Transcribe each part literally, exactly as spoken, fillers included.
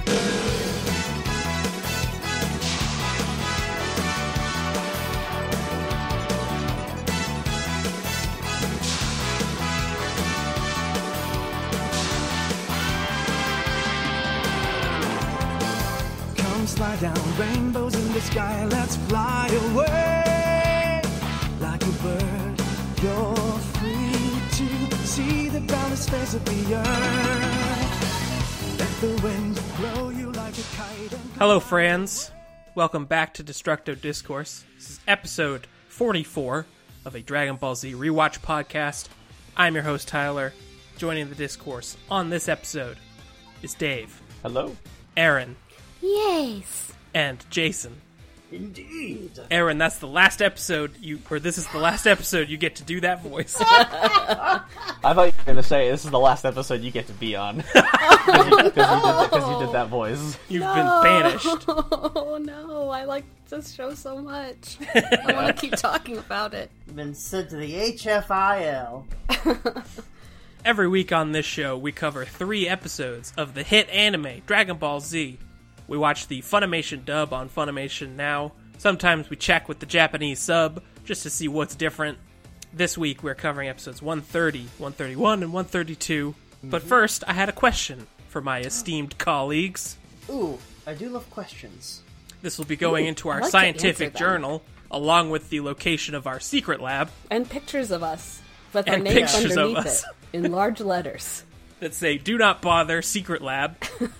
Slide down rainbows in the sky, let's fly away. Like a bird, you're free to see the boundless face of the earth. Let the wind blow you like a kite. And Hello, friends. Welcome back to Destructo Discourse. This is episode forty-four of a Dragon Ball Z rewatch podcast. I'm your host, Tyler. Joining the discourse on this episode is Dave. Hello. Aaron. Yes. And Jason. Indeed. Aaron, that's the last episode you, or this is the last episode you get to do that voice. I thought you were going to say this is the last episode you get to be on. Because you, you, you did that voice. You've no. been banished. Oh no, I like this show so much. I want to keep talking about it. Been sent to the H F I L. Every week on this show, we cover three episodes of the hit anime Dragon Ball Z. We watch the Funimation dub on Funimation Now. Sometimes we check with the Japanese sub just to see what's different. This week we're covering episodes one thirty, one thirty-one, and one thirty-two. Mm-hmm. But first, I had a question for my esteemed colleagues. Ooh, I do love questions. This will be going Ooh, into our like scientific journal, along with the location of our secret lab. And pictures of us, with our And names pictures of underneath us. it, in large letters. That say, do not bother, secret lab.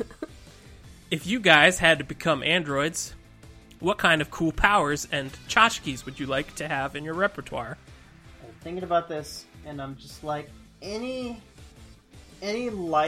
If you guys had to become androids, what kind of cool powers and tchotchkes would you like to have in your repertoire? I'm thinking about this, and I'm just like, any any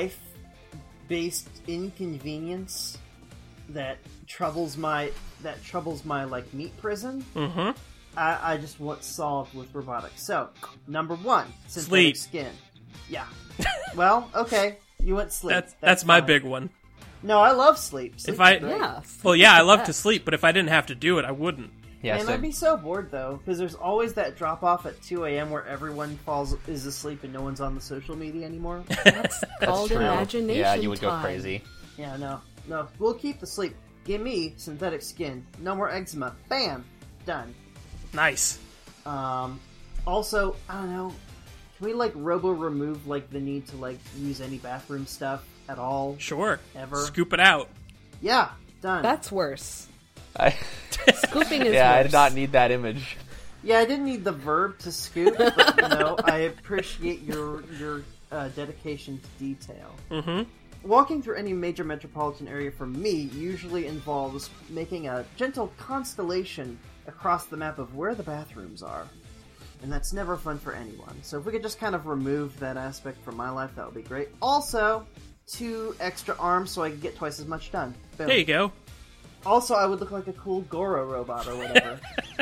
life-based inconvenience that troubles my that troubles my like meat prison, Mm-hmm. I, I just want solved with robotics. So, number one, synthetic Sleep. skin. Yeah. Well, okay, you went sleep. That's that's, my fine. big one. No, I love sleep. Sleep If I is great. Yeah. Well, yeah, I love to best. sleep, but if I didn't have to do it, I wouldn't. Yeah, Man, so, I'd be so bored though, because there's always that drop off at two a.m. where everyone falls is asleep and no one's on the social media anymore. That's called true. imagination Yeah, you would go time. crazy. Yeah, no, no, we'll keep the sleep. Give me synthetic skin. No more eczema. Bam, done. Nice. Um, also, I don't know. Can we like robo remove like the need to like use any bathroom stuff at all? Sure. Ever. Scoop it out. Yeah, done. That's worse. I, Scooping is yeah, I worse. did not need that image. Yeah, I didn't need the verb to scoop, but you know, I appreciate your your uh, dedication to detail. Mm-hmm. Walking through any major metropolitan area for me usually involves making a gentle constellation across the map of where the bathrooms are. And that's never fun for anyone. So if we could just kind of remove that aspect from my life, that would be great. Also, two extra arms so I can get twice as much done. Boom. There you go. Also, I would look like a cool Goro robot or whatever.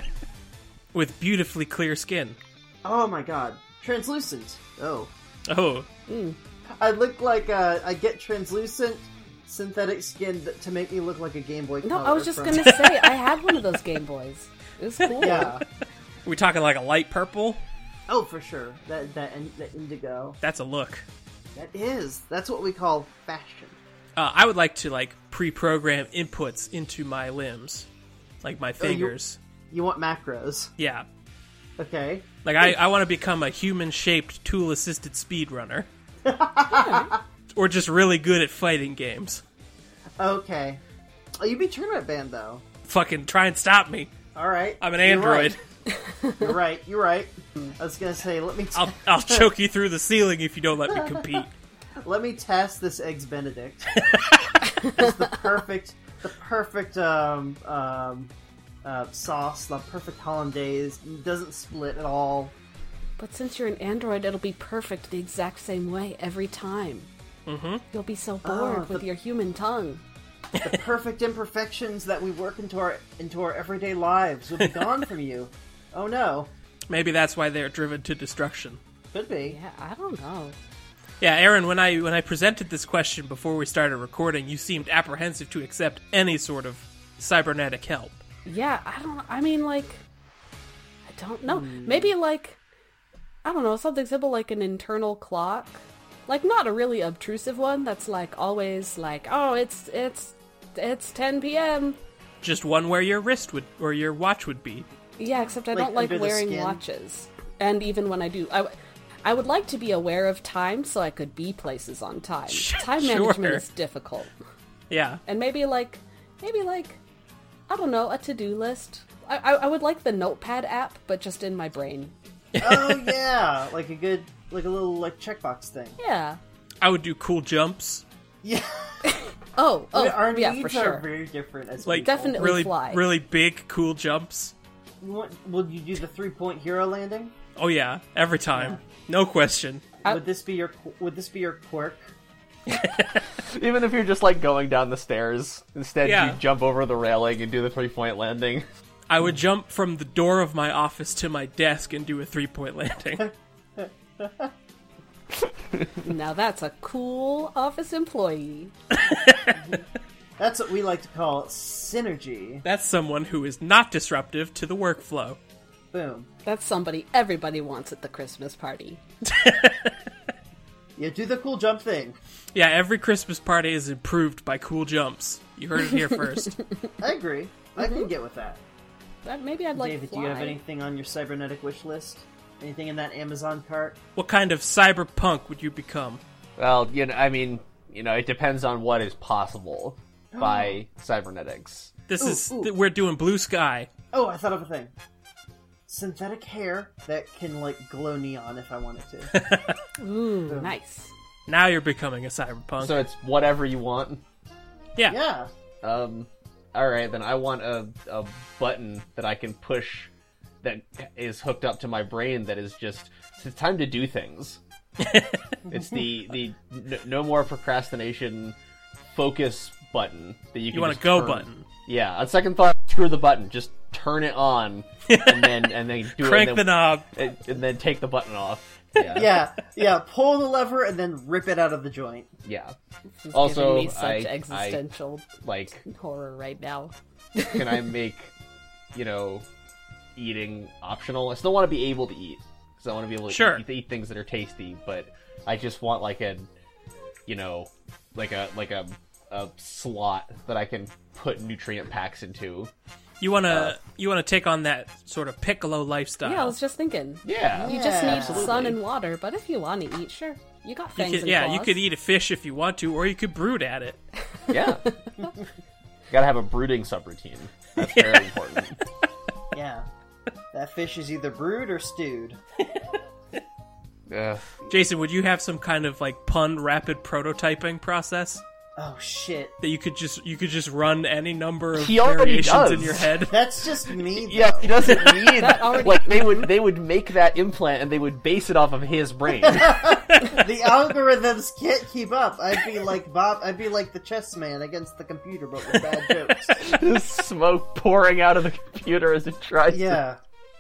With beautifully clear skin. Oh my god. Translucent. Oh. Oh. I look like, uh, I get translucent synthetic skin th- to make me look like a Game Boy Color. No, I was just from- gonna say, I had one of those Game Boys. It was cool. Yeah. Are we talking like a light purple? Oh, for sure. That, that, that indigo. That's a look. That is. That's what we call fashion. Uh, I would like to like pre-program inputs into my limbs, like my you- fingers. You want macros. Yeah. Okay. Like, I, I want to become a human-shaped, tool-assisted speedrunner. Or just really good at fighting games. Okay. Oh, you be tournament banned, though. Fucking try and stop me. Alright. I'm an You're android. right. You're right. You're right. I was gonna say, let me t- I'll, I'll choke you through the ceiling if you don't let me compete. let me test this Eggs Benedict. It's the perfect, the perfect um, um, uh, sauce, the perfect hollandaise. It doesn't split at all. But since you're an android, it'll be perfect the exact same way every time. Mm-hmm. You'll be so bored Oh, with the- your human tongue. The perfect imperfections that we work into our into our everyday lives will be gone from you. Oh no. Maybe that's why they're driven to destruction. Could be. Yeah, I don't know. Yeah, Aaron, when I when I presented this question before we started recording, you seemed apprehensive to accept any sort of cybernetic help. Yeah, I don't. I mean, like, I don't know. Maybe like, I don't know, something simple like an internal clock. like not a really obtrusive one that's like always like, oh, it's it's it's ten p.m. Just one where your wrist would or your watch would be. Yeah, except I Like, don't like under the wearing skin? watches. And even when I do, I, w- I would like to be aware of time so I could be places on time. Time Sure. management is difficult. Yeah. And maybe like, maybe like, I don't know, a to-do list. I, I, I would like the Notepad app, but just in my brain. Oh yeah, like a good, like a little like checkbox thing. Yeah. I would do cool jumps. Yeah, Oh, oh, our yeah, needs for sure. are very different as Like people. Definitely really fly. really big cool jumps. What, will you do the three point hero landing? Oh yeah, every time. No question. I- Would this be your Would this be your quirk? Even if you're just like going down the stairs, instead Yeah. you jump over the railing and do the three point landing. I would jump from the door of my office to my desk and do a three-point landing. Now that's a cool office employee. That's what we like to call synergy. That's someone who is not disruptive to the workflow. Boom. That's somebody everybody wants at the Christmas party. Yeah, do the cool jump thing. Yeah, every Christmas party is improved by cool jumps. You heard it here first. I agree. I can get with that. That, maybe I'd like David, fly. do you have anything on your cybernetic wish list? Anything in that Amazon cart? What kind of cyberpunk would you become? Well, you know, I mean, you know, it depends on what is possible by cybernetics. This Ooh, is ooh. we're doing blue sky. Oh, I thought of a thing. Synthetic hair that can like glow neon if I wanted to. Ooh, nice. Now you're becoming a cyberpunk. So it's whatever you want. yeah. Yeah. Um, all right, then I want a a button that I can push that is hooked up to my brain. That is just it's time to do things. It's the the n- no more procrastination focus button that you can. You want a just go turn. button. Yeah. On second thought, screw the button. Just turn it on, and then and then do Crank it. And the then, knob. and, and then take the button off. Yeah. Yeah, yeah. Pull the lever and then rip it out of the joint. Yeah. This is Also, giving me such I- existential Like, horror right now. can I make, you know, eating optional? I still want to be able to eat because I want to be able to Sure. eat, eat things that are tasty, but I just want like a, you know, like a like a a slot that I can put nutrient packs into. You wanna Uh, you wanna take on that sort of piccolo lifestyle. Yeah, I was just thinking. Yeah. You just need absolutely. sun and water, but if you want to eat, sure. You got You fangs could, and yeah, claws. you could eat a fish if you want to, or you could brood at it. Yeah. Gotta have a brooding subroutine. That's very important. Yeah. That fish is either brewed or stewed. Ugh. Jason, would you have some kind of like pun rapid prototyping process Oh shit. that you could just you could just run any number of He already variations in does. your head? That's just me. Yeah, he doesn't need already- like they would they would make that implant and they would base it off of his brain. The algorithms can't keep up. I'd be like Bob. I'd be like the chess man against the computer, but with bad jokes. There's smoke pouring out of the computer as it tries Yeah.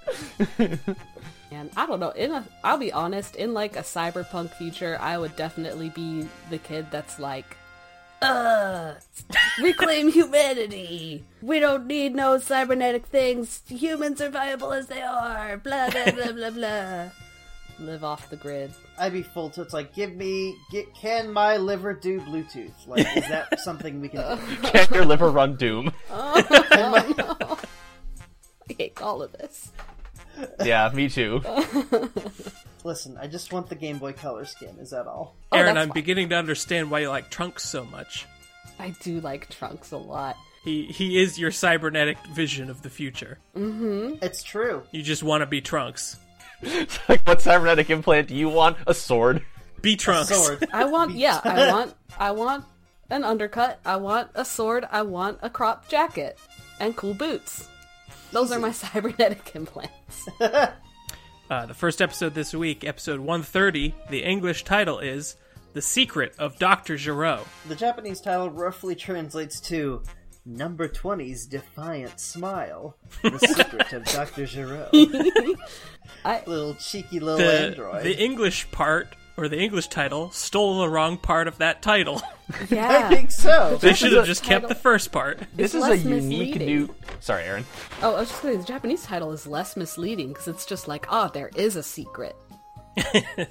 And I don't know. In a, I'll be honest. In like a cyberpunk future, I would definitely be the kid that's like, "Uh, reclaim humanity. We don't need no cybernetic things. Humans are viable as they are. Blah blah blah blah blah." Live off the grid. I'd be full to. It's like, give me. Get, can my liver do Bluetooth? Like, is that something we can do? to Can your liver run Doom? I hate all of this. Yeah, me too. Listen, I just want the Game Boy Color skin. Is that all? Oh, Aaron, that's I'm fine. beginning to understand why you like Trunks so much. I do like Trunks a lot. He he is your cybernetic vision of the future. It's true. You just want to be Trunks. Like, what cybernetic implant do you want? A sword. Be Trunks. Sword. I want, yeah, I want, I want an undercut. I want a sword. I want a crop jacket and cool boots. Those are my cybernetic implants. Uh, the first episode this week, episode one thirty, the English title is The Secret of Doctor Gero. The Japanese title roughly translates to Number twenty's Defiant Smile. The Secret of Doctor Gero. I, Little cheeky little The, android. the English part, or the English title, stole the wrong part of that title. yeah. I think so. They should have a just kept title. the first part. This It's is a less unique misleading. new. Sorry, Aaron. Oh, I was just going to say, the Japanese title is less misleading because it's just like, oh, there is a secret.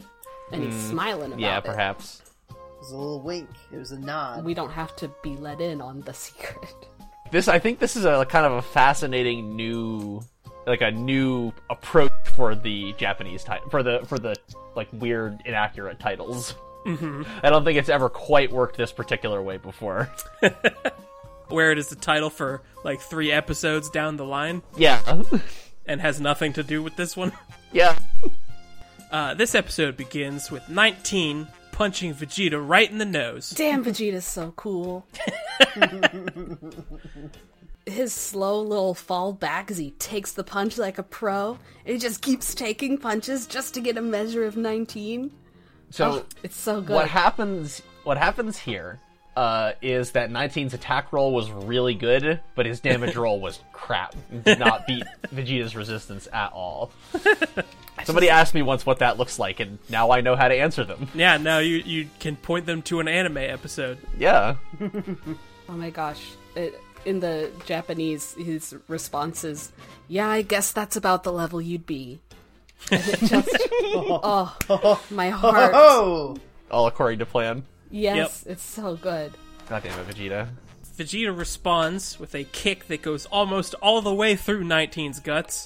And he's smiling about Yeah, it. perhaps. It was a little wink. It was a nod. We don't have to be let in on the secret. This, I think, this is a kind of a fascinating new, like a new approach for the Japanese title, for the for the like weird, inaccurate titles. Mm-hmm. I don't think it's ever quite worked this particular way before. Where it is the title for like three episodes down the line Yeah, and has nothing to do with this one. yeah. Uh, this episode begins with nineteen punching Vegeta right in the nose. Damn, Vegeta's so cool. His slow little fall back as he takes the punch like a pro, and he just keeps taking punches just to get a measure of nineteen. So It's so good. what happens? What happens here uh, is that nineteen's attack roll was really good, but his damage roll was crap. Did not beat Vegeta's resistance at all. Somebody asked me once what that looks like, and now I know how to answer them. Yeah, now you, you can point them to an anime episode. Yeah. Oh my gosh. It, in the Japanese, his response is, yeah, I guess that's about the level you'd be. And it just, oh, my heart. Oh! All according to plan. Yes, it's so good. God damn it, Vegeta. Vegeta responds with a kick that goes almost all the way through nineteen's guts.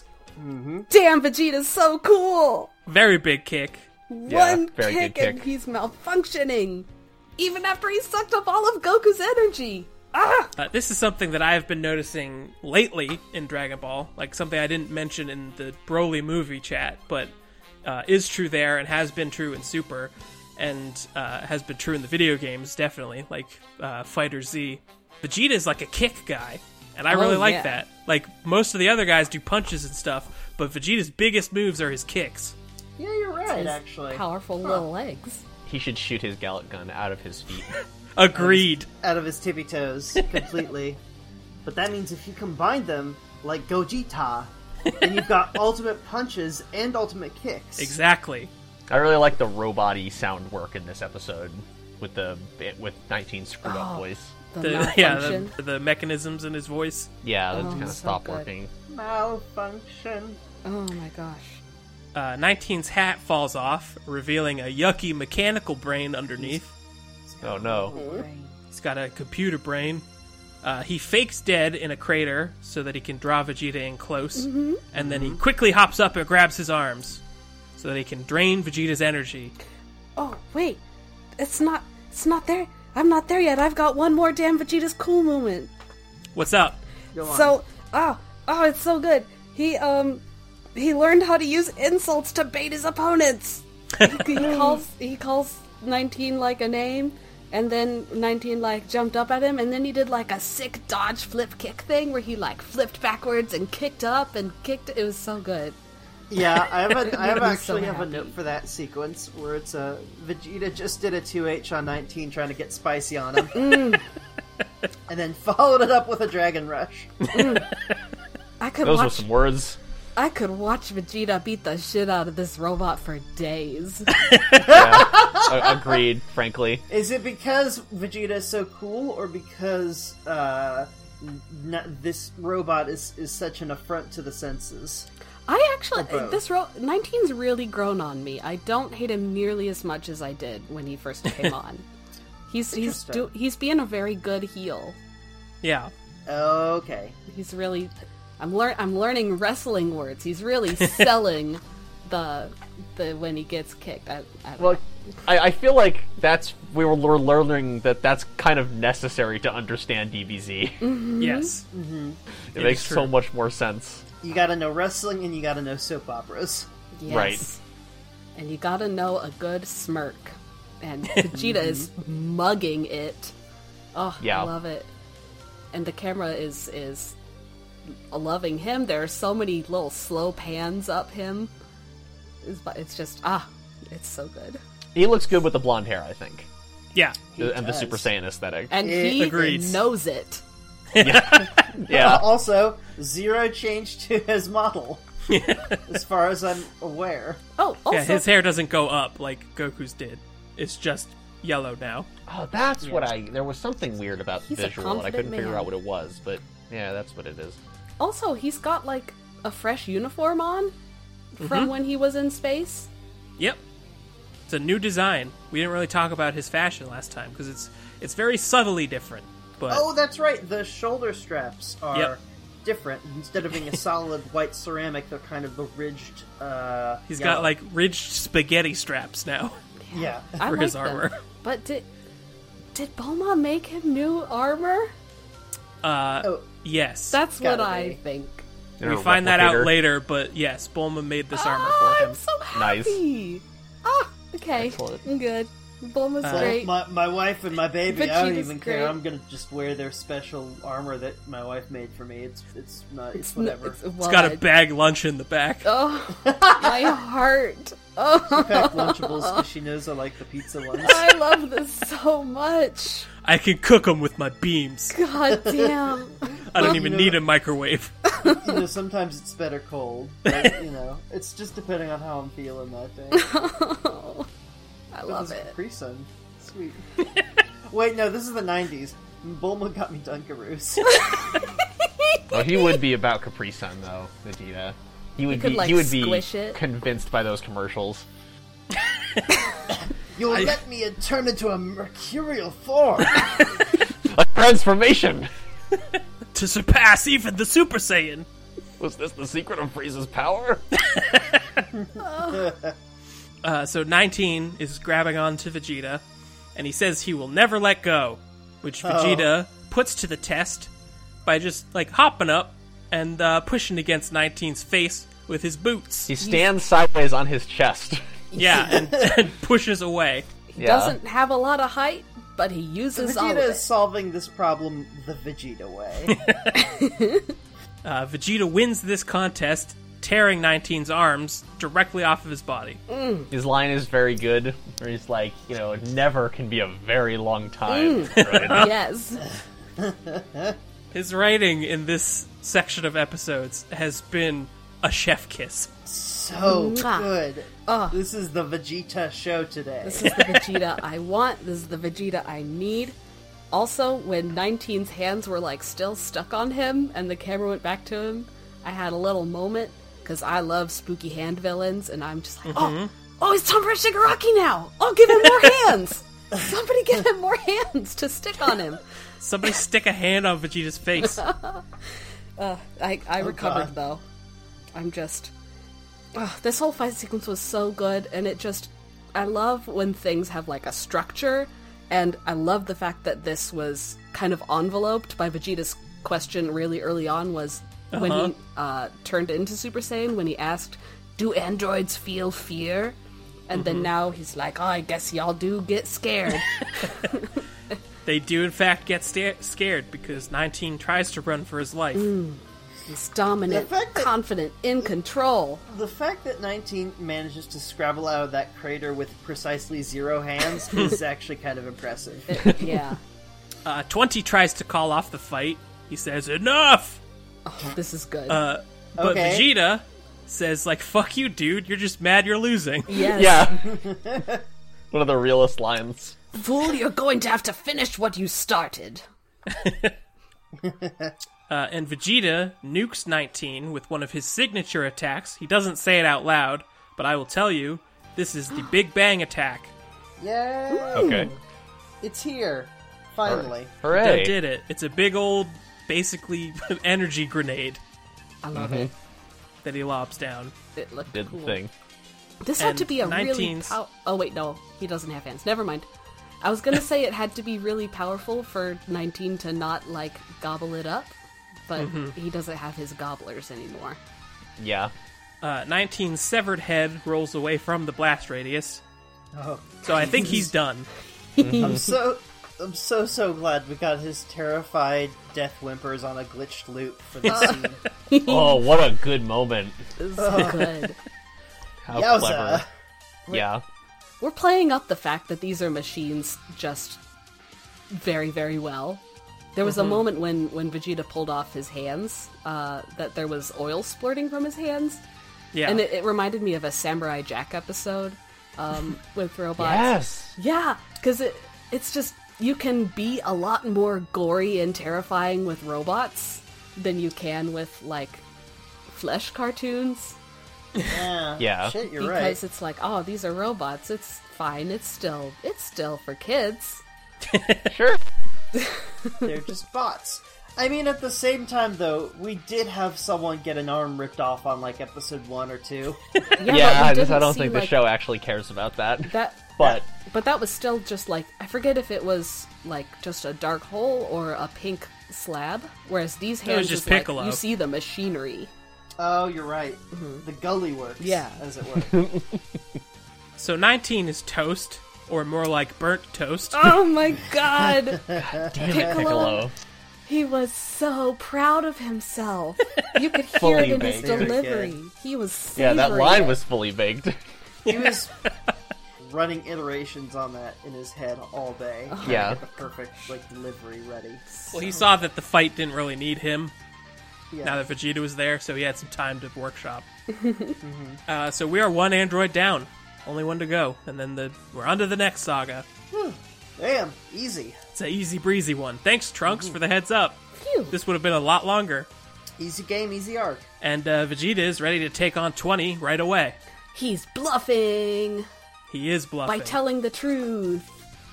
Damn, Vegeta's so cool! Very big kick. Yeah, One very kick, good and kick. he's malfunctioning! Even after he sucked up all of Goku's energy! Ah! Uh, this is something that I've been noticing lately in Dragon Ball, like something I didn't mention in the Broly movie chat, but uh, is true there and has been true in Super, and uh, has been true in the video games, definitely, like uh, Fighter Z. Vegeta is like a kick guy, and I Oh, really like yeah. that. Like, most of the other guys do punches and stuff, but Vegeta's biggest moves are his kicks. Yeah, you're right, His actually. powerful little legs. He should shoot his Gallic gun out of his feet. Agreed. Out of his tippy toes, completely. But that means if you combine them, like Gogeta, then you've got ultimate punches and ultimate kicks. Exactly. I really like the robot-y sound work in this episode with the with nineteen's screwed up Oh. voice. The, The, malfunction. yeah, the, the mechanisms in his voice. Yeah, that Oh, kind of so stopped good. working. Malfunction. Oh my gosh. Uh, nineteen's hat falls off, revealing a yucky mechanical brain underneath. Oh no. He's got a computer brain. Uh, he fakes dead in a crater so that he can draw Vegeta in close, and then he quickly hops up and grabs his arms so that he can drain Vegeta's energy. Oh, wait. It's not, it's not there. I'm not there yet. I've got one more damn Vegeta's cool moment. What's up? Go on. So, oh, oh, it's so good. He, um, he learned how to use insults to bait his opponents. He, he calls, he calls nineteen like a name, and then nineteen like jumped up at him, and then he did like a sick dodge flip kick thing where he like flipped backwards and kicked up and kicked. It was so good. Yeah, I have a, I have Made me so actually have a happy. note for that sequence where it's a Vegeta just did a two H on nineteen trying to get spicy on him, Mm. and then followed it up with a Dragon Rush. I could Those were watch. some words. I could watch Vegeta beat the shit out of this robot for days. Yeah. A- agreed, frankly. Is it because Vegeta is so cool, or because uh, n- this robot is is such an affront to the senses? I actually, Or both. this ro- nineteen's really grown on me. I don't hate him nearly as much as I did when he first came on. He's he's Interesting. do- he's being a very good heel. Yeah. Okay. He's really, I'm lear- I'm learning wrestling words. He's really selling the the when he gets kicked. I, I don't Well, know. I, I feel like that's we were we're learning that that's kind of necessary to understand D B Z. Yes. Mm-hmm. It It makes is so true. much more sense. You gotta know wrestling, and you gotta know soap operas. Yes. right. And you gotta know a good smirk. And Vegeta is mugging it. Oh, Yeah. I love it. And the camera is is loving him. There are so many little slow pans up him. It's, it's just ah, it's so good. He looks good with the blonde hair, I think, Yeah. He and the does. Super Saiyan aesthetic. And It- he Agreed. knows it. Uh, Yeah, also, zero change to his model, as far as I'm aware. Oh, also Yeah, his hair doesn't go up like Goku's did. It's just yellow now. oh, that's what I. There was something weird about the He's a visual, and I couldn't confident figure man. out what it was. But yeah, that's what it is. also he's got like a fresh uniform on from when he was in space. Yep. It's a new design. We didn't really talk about his fashion last time because it's it's very subtly different. But Oh, that's right. The shoulder straps are Yep. different. Instead of being a solid white ceramic, they're kind of the ridged. Uh, he's yellow. got like ridged spaghetti straps now. yeah. I for like his them. armor. But did did Bulma make him new armor? Uh, Oh, yes. That's what Gotta I be. think. And we a find that out replicator. later, but yes, Bulma made this armor Ah, for him. I'm so Nice. happy. Ah, okay. Excellent. I'm good. Bulma's Uh, great. My, my wife and my baby, I don't Vegeta's even care. great. I'm gonna just wear their special armor that my wife made for me. It's it's not. It's, n- whatever. It's, It's well, got a I- bag lunch in the back. Oh, my heart. Oh, Pack Lunchables because she knows I like the pizza ones. I love this so much. I can cook them with my beams. God damn. I don't even know- need a microwave. You know, sometimes it's better cold. But, you know, it's just depending on how I'm feeling that day. I love This is it. Capri Sun. Sweet. Wait, no, this is the nineties. Bulma got me Dunkaroos. Oh, he would be about Capri Sun though, Vegeta. He would could, be. like, he would be squish it. convinced by those commercials. You'll I- let me turn into a mercurial form. A transformation. To surpass even the Super Saiyan. Was this the secret of Frieza's power? Uh, so nineteen is grabbing onto Vegeta, and he says he will never let go, which Vegeta puts to the test by just like hopping up and uh, pushing against nineteen's face with his boots. He stands sideways on his chest. Yeah, and, and pushes away. He Yeah. doesn't have a lot of height, but he uses all of Vegeta it. is solving this problem the Vegeta way. Uh, Vegeta wins this contest, tearing nineteen's arms directly off of his body. His line is very good, where he's like, you know, never can be a very long time. Right? Yes. His writing in this section of episodes has been a chef kiss. So Mwah. good. Oh. This is the Vegeta show today. This is the Vegeta I want. This is the Vegeta I need. Also, when nineteen's hands were like still stuck on him and the camera went back to him, I had a little moment because I love spooky hand villains, and I'm just like, oh, oh, he's Tom Shigaraki now. Oh, give him more hands. Somebody give him more hands to stick on him. Somebody stick a hand on Vegeta's face. Uh, I I recovered God. though. I'm just. Ugh, this whole fight sequence was so good, and it just. I love when things have like a structure, and I love the fact that this was kind of enveloped by Vegeta's question really early on. Was when Uh-huh. he uh, turned into Super Saiyan, when he asked, "Do androids feel fear?" And then now he's like, "Oh, I guess y'all do get scared." They do, in fact, get sta- scared because nineteen tries to run for his life. He's dominant, The fact that- confident, in control. The fact that nineteen manages to scrabble out of that crater with precisely zero hands is actually kind of impressive. Yeah. Uh, twenty tries to call off the fight. He says, enough! Oh, this is good. Uh, but Okay. Vegeta says, like, fuck you, dude. You're just mad you're losing. yes. Yeah. One of the realest lines. Fool, you're going to have to finish what you started. Uh, and Vegeta nukes nineteen with one of his signature attacks. He doesn't say it out loud, but I will tell you, this is the Big Bang attack. Yay! Okay. It's here. Finally. Hooray. That did it. It's a big old, basically, energy grenade I love it. that he lobs down. It looked Did cool. the thing. This had And to be a really nineteen's pow- Oh wait, no, he doesn't have hands. Never mind. I was gonna say it had to be really powerful for nineteen to not like gobble it up, but Mm-hmm. he doesn't have his gobblers anymore. Yeah. Uh, nineteen's severed head rolls away from the blast radius, Oh, so I think he's done. I'm so, I'm so so glad we got his terrified death whimpers on a glitched loop for this scene. Oh, what a good moment. This is good. How Yowza. clever. Yeah. We're playing up the fact that these are machines just very, very well. There was a moment when, when Vegeta pulled off his hands, uh, that there was oil splurting from his hands. Yeah. And it, it reminded me of a Samurai Jack episode um, with robots. Yes. Yeah, because it, it's just, you can be a lot more gory and terrifying with robots than you can with, like, flesh cartoons. Yeah. Yeah. Shit, you're because right. it's like, oh, these are robots. It's fine. It's still, it's still for kids. Sure. They're just bots. I mean, at the same time, though, we did have someone get an arm ripped off on, like, episode one or two. Yeah, Yeah, but we I, just, didn't I don't see, think like, the show actually cares about that. that. But But that was still just like, I forget if it was like just a dark hole or a pink slab. Whereas these was hands, just is like, Piccolo. you see the machinery. Oh, you're right. The gully works, Yeah. as it were. So nineteen is toast, or more like burnt toast. Oh my god! damn Piccolo. Piccolo. He was so proud of himself. You could hear Fully it in his baked. delivery. Very He was Yeah, that savoring line it. was fully baked. He was running iterations on that in his head all day. trying to Yeah. get the perfect, like, delivery ready. Well, he saw that the fight didn't really need him Yeah. now that Vegeta was there, so he had some time to workshop. uh, so we are one android down, only one to go, and then the we're on to the next saga. Damn, easy. It's an easy breezy one. Thanks, Trunks, for the heads up. Phew. This would have been a lot longer. Easy game, easy arc. And uh, Vegeta is ready to take on twenty right away. He's bluffing He is bluffing. by telling the truth.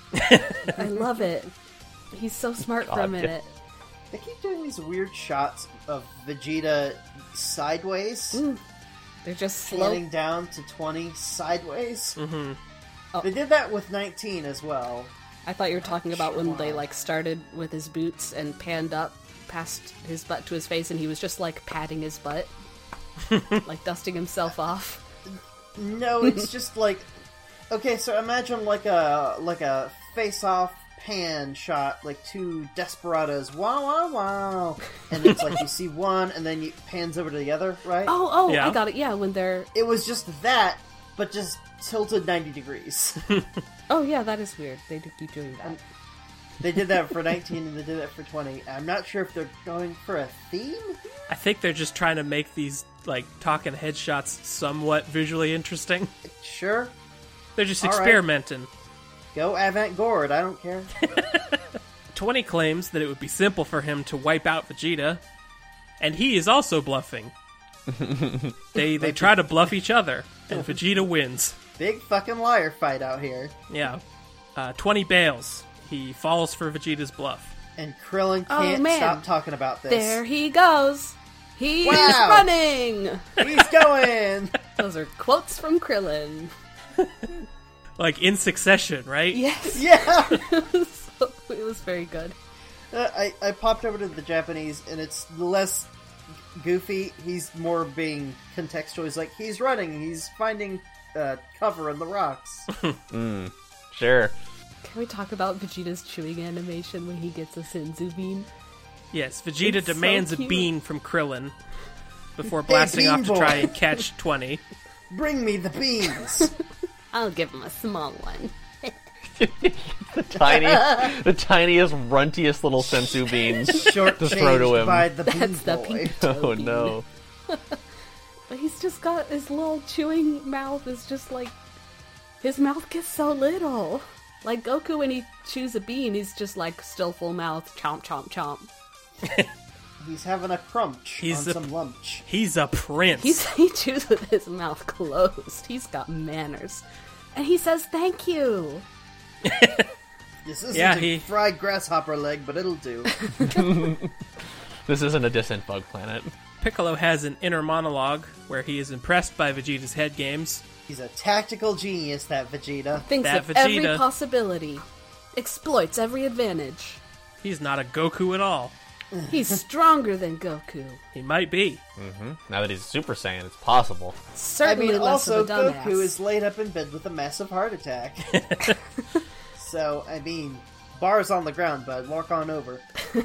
I love it. He's so smart for a God. minute. They keep doing these weird shots of Vegeta sideways, They're just slow. panning down to twenty sideways. Mm-hmm. Oh. They did that with nineteen as well. I thought you were talking about when they Wow. like started with his boots and panned up past his butt to his face, and he was just like patting his butt, like dusting himself off. No, it's just like, okay, so imagine like a like a face-off pan shot, like two desperados, wow, wow, wow, and it's like you see one, and then you pans over to the other, right? Oh, oh, Yeah. I got it. Yeah, when they're. It was just that, but just tilted ninety degrees. Oh, yeah, that is weird. They do keep doing that. They did that for nineteen, and they did that for twenty. I'm not sure if they're going for a theme. I think they're just trying to make these like talking headshots somewhat visually interesting. Sure, They're just All right. experimenting. go avant-garde. I don't care. twenty claims that it would be simple for him to wipe out Vegeta, and he is also bluffing. they they try to bluff each other, and Vegeta wins. Big fucking liar fight out here. Yeah. Uh, twenty bails. He falls for Vegeta's bluff. And Krillin Oh, can't man. stop talking about this. There he goes. He's Wow. running. He's going! Those are quotes from Krillin. Like in succession, right? Yes. Yeah! So, it was very good. Uh, I, I popped over to the Japanese, and it's less goofy. He's more being contextual. He's like, he's running, he's finding uh, cover in the rocks. Sure. Can we talk about Vegeta's chewing animation when he gets a Senzu bean? Yes, Vegeta It's so demands a cute. bean from Krillin before blasting Bean off to Boy. try and catch twenty. Bring me the beans! I'll give him a small one. The tiny, the tiniest, runtiest little sensu beans. Short To throw to changed him. by the bean That's the boy. pink Oh toe bean. no. But he's just got his little chewing mouth is just like his mouth gets so little. Like Goku when he chews a bean, he's just like still full mouth, chomp chomp chomp. He's having a crunch He's on the- some lunch. He's a prince. He's he chews with his mouth closed. He's got manners. And he says thank you. This isn't Yeah, a he- fried grasshopper leg, but it'll do. This isn't a distant bug planet. Piccolo has an inner monologue where he is impressed by Vegeta's head games. He's a tactical genius, that Vegeta. Thinks That of every Vegeta. possibility. Exploits every advantage. He's not a Goku at all. He's stronger than Goku. He might be. Now that he's Super Saiyan, it's possible. I Certainly mean, less also, of a dumbass. Goku is laid up in bed with a massive heart attack. So, I mean, bars on the ground, bud. Walk on over.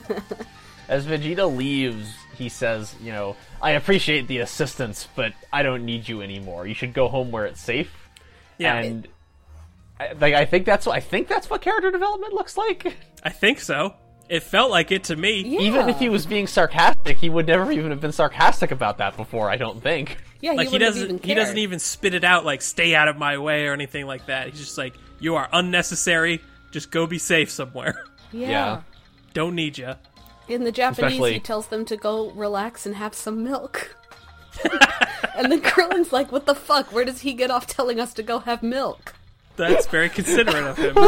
As Vegeta leaves, he says, you know, I appreciate the assistance, but I don't need you anymore. You should go home where it's safe. Yeah. And I, like I think that's what I think that's what character development looks like. I think so. It felt like it to me. Yeah. Even if he was being sarcastic, he would never even have been sarcastic about that before, I don't think. Yeah, Like he wouldn't have doesn't even he doesn't cared. even spit it out like stay out of my way or anything like that. He's just like, you are unnecessary. Just go be safe somewhere. Yeah. Yeah. Don't need you. In the Japanese, Especially- he tells them to go relax and have some milk. And then Krillin's like, what the fuck? Where does he get off telling us to go have milk? That's very considerate of him.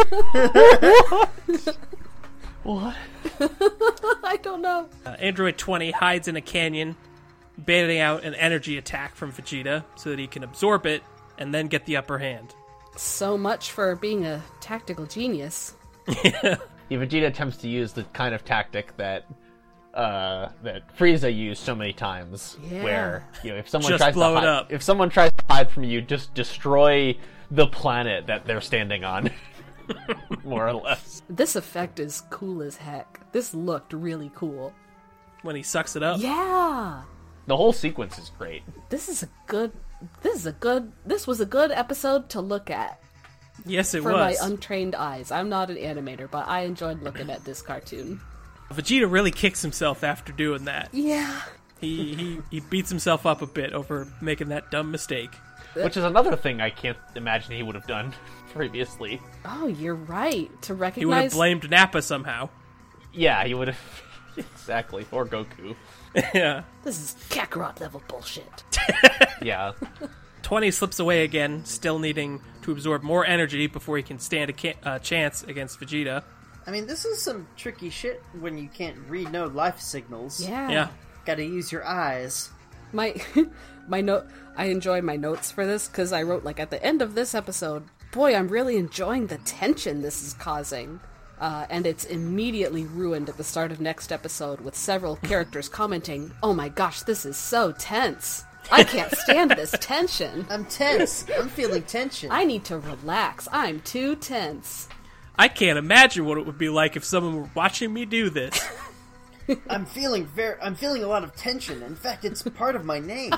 What? I don't know. Uh, Android twenty hides in a canyon, baiting out an energy attack from Vegeta so that he can absorb it and then get the upper hand. So much for being a tactical genius. Yeah, Vegeta attempts to use the kind of tactic that uh, that Frieza used so many times, Yeah. where you know if someone Just tries blow to it hide, up. if someone tries to hide from you, just destroy the planet that they're standing on, more or less. This effect is cool as heck. This looked really cool. When he sucks it up. Yeah. The whole sequence is great. This is a good this is a good this was a good episode to look at Yes, it for was. my untrained eyes. I'm not an animator, but I enjoyed looking at this cartoon. Vegeta really kicks himself after doing that. Yeah. He, he he beats himself up a bit over making that dumb mistake. Which is another thing I can't imagine he would have done previously. Oh, you're right. To He would have recognize blamed Nappa somehow. Yeah, he would have... exactly. Or Goku. Yeah. this is Kakarot level bullshit. Yeah. twenty slips away again, still needing to absorb more energy before he can stand a ca- uh, chance against Vegeta. I mean, this is some tricky shit when you can't read no life signals. Yeah. Yeah. Gotta use your eyes. My my note I enjoy my notes for this because I wrote like at the end of this episode, boy, I'm really enjoying the tension this is causing. Uh, and it's immediately ruined at the start of next episode with several characters commenting, oh my gosh, this is so tense. I can't stand this tension. I'm tense. I'm feeling tension. I need to relax. I'm too tense. I can't imagine what it would be like if someone were watching me do this. I'm feeling very. I'm feeling a lot of tension. In fact, it's part of my name.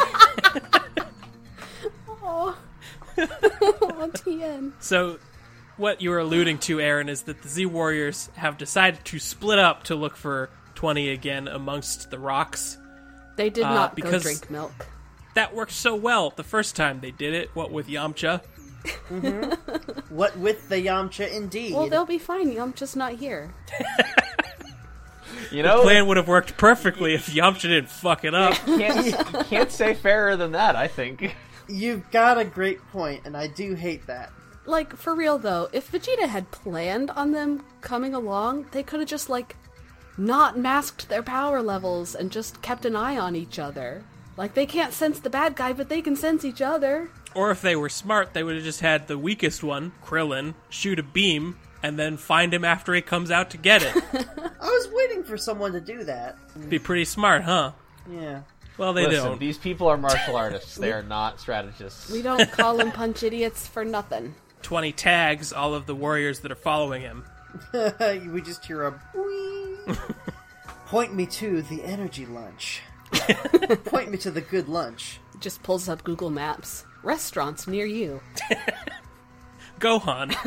Oh, oh Tien. So, what you were alluding to, Aaron, is that the Z Warriors have decided to split up to look for twenty again amongst the rocks. They did Uh, not because- go drink milk. That worked so well the first time they did it, what with Yamcha. What with the Yamcha, indeed. Well, they'll be fine. I'm just not here. You know, Plan would have worked perfectly if Yamcha didn't fuck it up. can't, you can't say fairer than that, I think. You've got a great point, and I do hate that. Like, for real though, if Vegeta had planned on them coming along, they could have just, like, not masked their power levels and just kept an eye on each other. Like, they can't sense the bad guy, but they can sense each other. Or if they were smart, they would have just had the weakest one, Krillin, shoot a beam, and then find him after he comes out to get it. I was waiting for someone to do that. Be pretty smart, huh? Yeah. Well, they Listen, don't. these people are martial artists. They are not strategists. We don't call them punch idiots for nothing. twenty tags all of the warriors that are following him. We just hear a whee. Point me to the energy lunch. Point me to the good lunch. Just pulls up Google Maps. Restaurants near you. Gohan.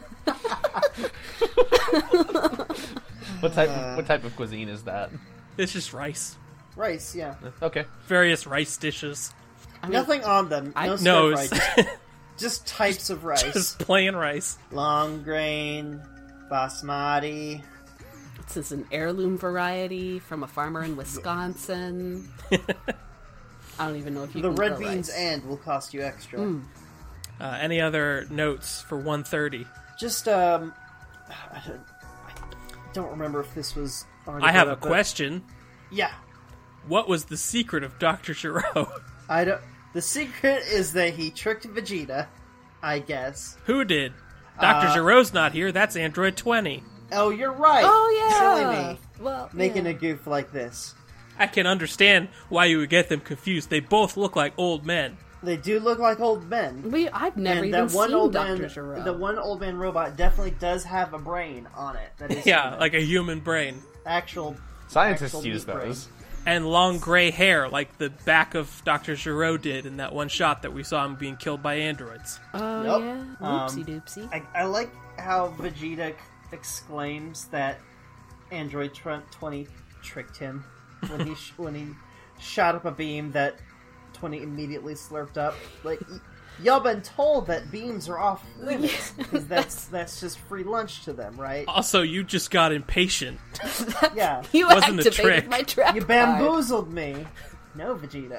What type? Of, what type of cuisine is that? It's just rice. Rice, yeah. Okay. Various rice dishes. I mean, Nothing on them. I- No, No, stir fry, it's just, just types of rice. just plain rice. Long grain, basmati. this is an heirloom variety from a farmer in Wisconsin. I don't even know if you The can red grow beans rice. and will cost you extra. Uh, any other notes for one thirty? Just, um... I don't, I don't remember if this was already I have brought a up, but- question. Yeah. What was the secret of Doctor Gero? I don't... The secret is that he tricked Vegeta, I guess. Who did? Doctor Uh, Gero's not here. That's Android twenty. Oh, you're right! Oh yeah. Silly me. Well, Making yeah. a goof like this. I can understand why you would get them confused. They both look like old men. They do look like old men. We I've never and even that one seen old Doctor man, Gero. the one old man robot definitely does have a brain on it. That is Yeah, human. like a human brain. actual Scientists actual use meat brain. those. And long gray hair, like the back of Doctor Gero did in that one shot that we saw him being killed by androids. Oh Yep. yeah. Um, Oopsie doopsie. I, I like how Vegeta exclaims that Android twenty tricked him when he sh- when he shot up a beam that twenty immediately slurped up. Like y- y'all been told that beams are off limits because that's that's just free lunch to them, right? Also, you just got impatient. Yeah, You wasn't a activated trick. my trap you card. bamboozled me. No, Vegeta.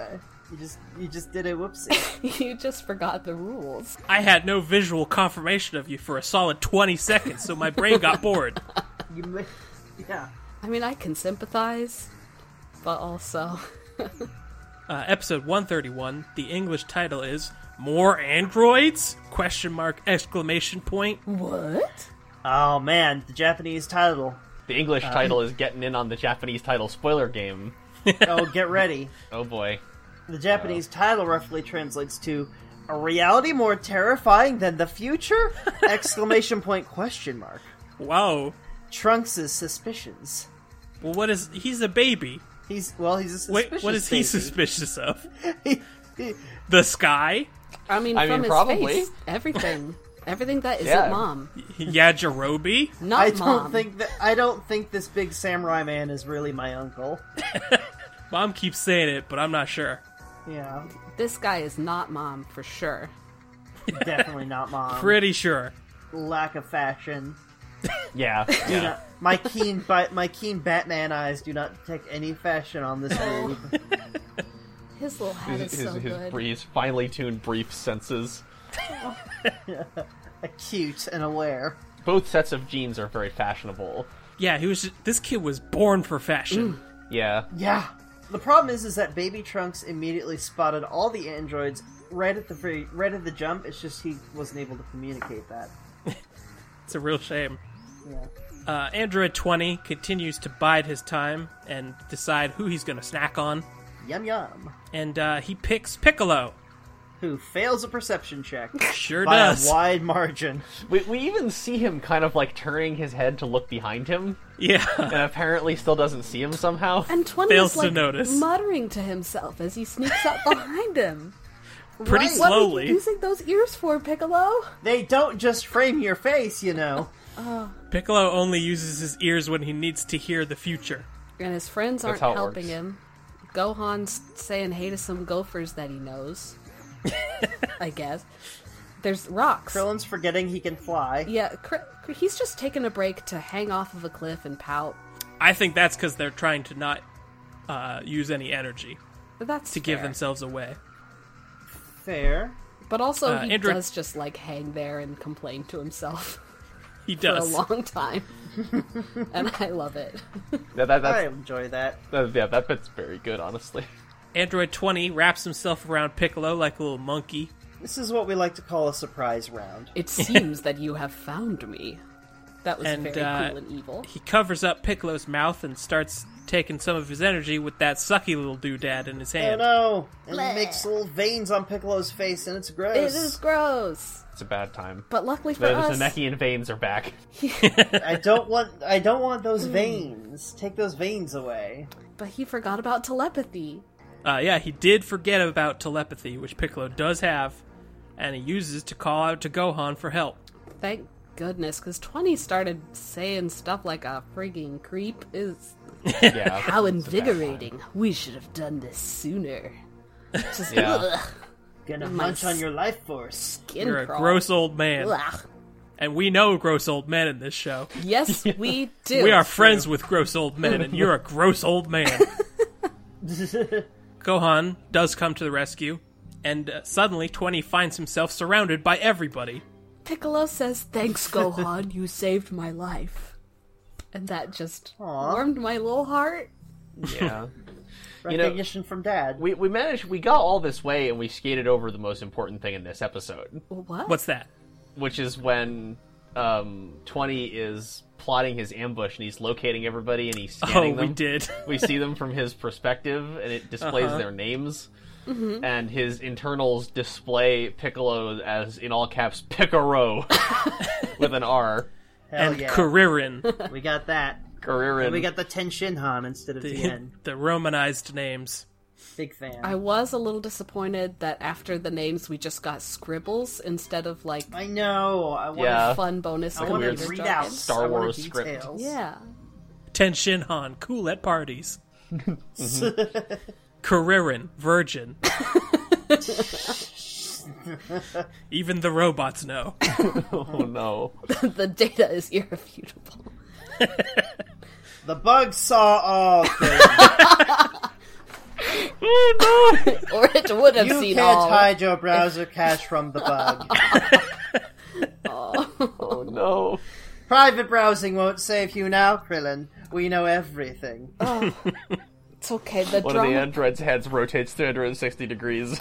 You just you just did a whoopsie. You just forgot the rules. I had no visual confirmation of you for a solid twenty seconds, so my brain got bored. You may, yeah. I mean, I can sympathize, but also... Uh, episode one thirty-one, the English title is More Androids? Question mark, exclamation point. What? Oh man, the Japanese title. The English title is getting in on the Japanese title spoiler game. Oh, get ready. Oh boy. The Japanese title roughly translates to "A reality more terrifying than the future?" Exclamation point question mark. Whoa. Trunks' suspicions. Well, what is... He's a baby. He's well, he's a Wait, suspicious what is he baby. suspicious of? He- he- The sky? I mean, I from mean, his probably. face, everything. Everything that isn't Yeah. mom. Yajirobe? Not I don't mom. think that I don't think this big samurai man is really my uncle. Mom keeps saying it, but I'm not sure. Yeah, This guy is not mom, for sure. definitely not mom. Pretty sure. Lack of fashion. Yeah. Do yeah. not- my keen, bi- my keen Batman eyes do not detect any fashion on this rube. His little head His, is his, so his, good. his finely tuned brief senses. Acute and aware. Both sets of jeans are very fashionable. Yeah, he was. Just, this kid was born for fashion. Yeah. Yeah. The problem is, is that Baby Trunks immediately spotted all the androids right at the very, right at the jump. It's just he wasn't able to communicate that. It's a real shame. Yeah. Uh, Android twenty continues to bide his time and decide who he's going to snack on. Yum yum. And uh, he picks Piccolo. Who fails a perception check Sure by does. a wide margin. We, we even see him kind of like turning his head to look behind him, Yeah. and apparently still doesn't see him somehow. And twenty Fails is like to notice. muttering to himself as he sneaks up behind him. Pretty Right. What are slowly. you using those ears for, Piccolo? They don't just frame your face, you know. Piccolo only uses his ears when he needs to hear the future. And his friends aren't how it helping works. him. Gohan's saying hey to some gophers that he knows. I guess. There's rocks. Krillin's forgetting he can fly. Yeah, Kr- he's just taking a break to hang off of a cliff and pout. I think that's because they're trying to not uh, use any energy But that's to give fair. themselves away. Fair. But also, Uh, he Andrew- does just like hang there and complain to himself He for does. a long time, and I love it. Yeah, that, I that's, enjoy that. that, yeah, that bit's very good, honestly. Android twenty wraps himself around Piccolo like a little monkey. This is what we like to call a surprise round. It seems that you have found me. That was And, very uh, cool and evil. He covers up Piccolo's mouth and starts taking some of his energy with that sucky little doodad in his Oh hand. no! And Bleh. it makes little veins on Piccolo's face, and it's gross. It is gross. It's a bad time. But luckily for The, us, the Namekian veins are back. I don't want. I don't want Mm. those veins. Take those veins away. but he forgot about telepathy. Uh, yeah, he did forget about telepathy, which Piccolo does have, and he uses to call out to Gohan for help. Thank goodness, because twenty started saying stuff like a freaking creep. Is Yeah. how it's a bad invigorating. We should have done this sooner. Just Yeah. ugh, Gonna My munch on your life force. skin You're a crawl. gross old man. Ugh. And we know gross old men in this show. Yes, we do. We are friends with gross old men, and you're a gross old man. Gohan does come to the rescue, and uh, suddenly twenty finds himself surrounded by everybody. Piccolo says, "Thanks, Gohan. You saved my life," and that just Aw. warmed my little heart. Yeah. You know, Recognition from Dad. we, we managed, we got all this way and we skated over the most important thing in this episode, What? What's that? which is when um, twenty is plotting his ambush and he's locating everybody and he's Oh, scanning we them. did. We see them from his perspective, and it displays Uh-huh. their names. And his internals display Piccolo as, in all caps, Picaro, with an R. Hell and yeah. Kuririn, We got that. Kuririn. And we got the Ten Shinhan instead of the, the, N. the Romanized names. Big fan. I was a little disappointed that after the names we just got scribbles instead of like I know. I want Yeah. fun bonus I want weird to computer read out jargon. Star I want Wars details. script. Yeah. Ten Shinhan, cool at parties. Kuririn, virgin. Even the robots know. Oh no. The data is irrefutable. The bug saw all things. Or it would have You seen can't all. hide your browser cache from the bug. Oh no. Private browsing won't save you now, Krillin. We know everything. It's okay. The One drama, of the android's heads rotates three hundred sixty degrees.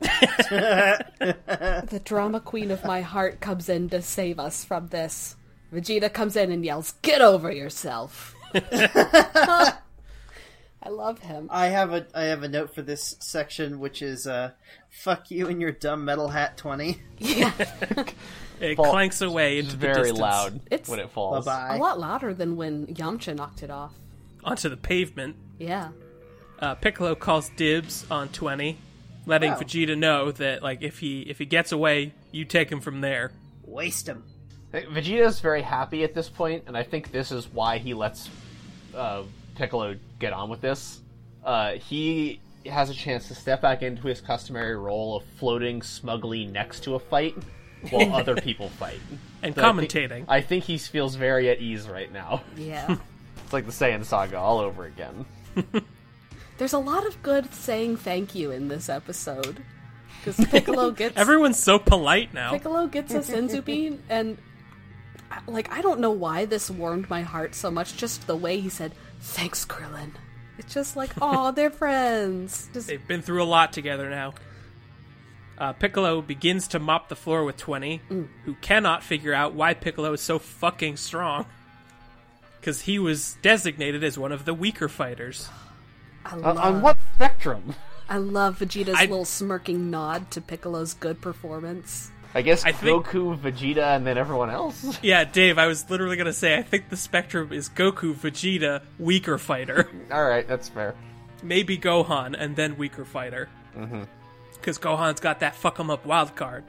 the drama queen of my heart comes in to save us from this. Vegeta comes in and yells, "Get over yourself!" I love him. I have a I have a note for this section, which is uh, "Fuck you and your dumb metal hat twenty." Yeah, It Fall- clanks away It's into the very distance. loud It's- when it Bye falls. a bye. lot louder than when Yamcha knocked it off. Onto the pavement. Yeah. Uh, Piccolo calls dibs on twenty, letting Wow. Vegeta know that like if he if he gets away, you take him from there. Waste him. Vegeta's very happy at this point, and I think this is why he lets uh, Piccolo get on with this. Uh, he has a chance to step back into his customary role of floating smugly next to a fight while other people fight. And So I think- commentating. I think he feels very at ease right now. Yeah. It's like the Saiyan saga all over again. There's a lot of good saying thank you in this episode. Because Piccolo gets Everyone's so polite now. Piccolo gets a senzu bean, and like I don't know why this warmed my heart so much. Just the way he said, "Thanks, Krillin." It's just like, oh, they're friends. Just They've been through a lot together now. Uh, Piccolo begins to mop the floor with twenty, who cannot figure out why Piccolo is so fucking strong. Because he was designated as one of the weaker fighters. I On, love, on what spectrum? I love Vegeta's I- little smirking nod to Piccolo's good performance. I guess I think- Goku, Vegeta, and then everyone else? Yeah, Dave, I was literally going to say, I think the spectrum is Goku, Vegeta, weaker fighter. Alright, that's fair. Maybe Gohan, and then weaker fighter. Because Gohan's got that fuck 'em up wild card.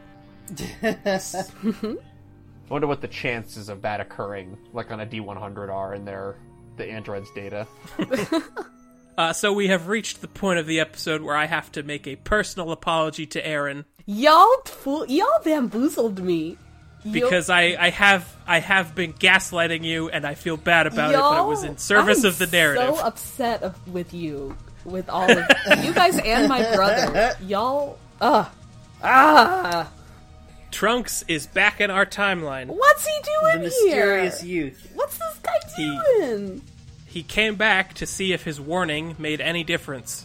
I wonder what the chances of that occurring, like on a D one hundred, are in their the android's data. Uh, so we have reached the point of the episode where I have to make a personal apology to Aaron. Y'all, fool, y'all bamboozled me. Yo- Because I, I have I have been gaslighting you, and I feel bad about it, but it y'all, was in service I'm of the narrative. So upset of, with you, with all of you guys and my brother. Y'all, ugh, ah, Trunks is back in our timeline. what's he The doing mysterious here? youth. What's this guy He- doing? He came back to see if his warning made any difference.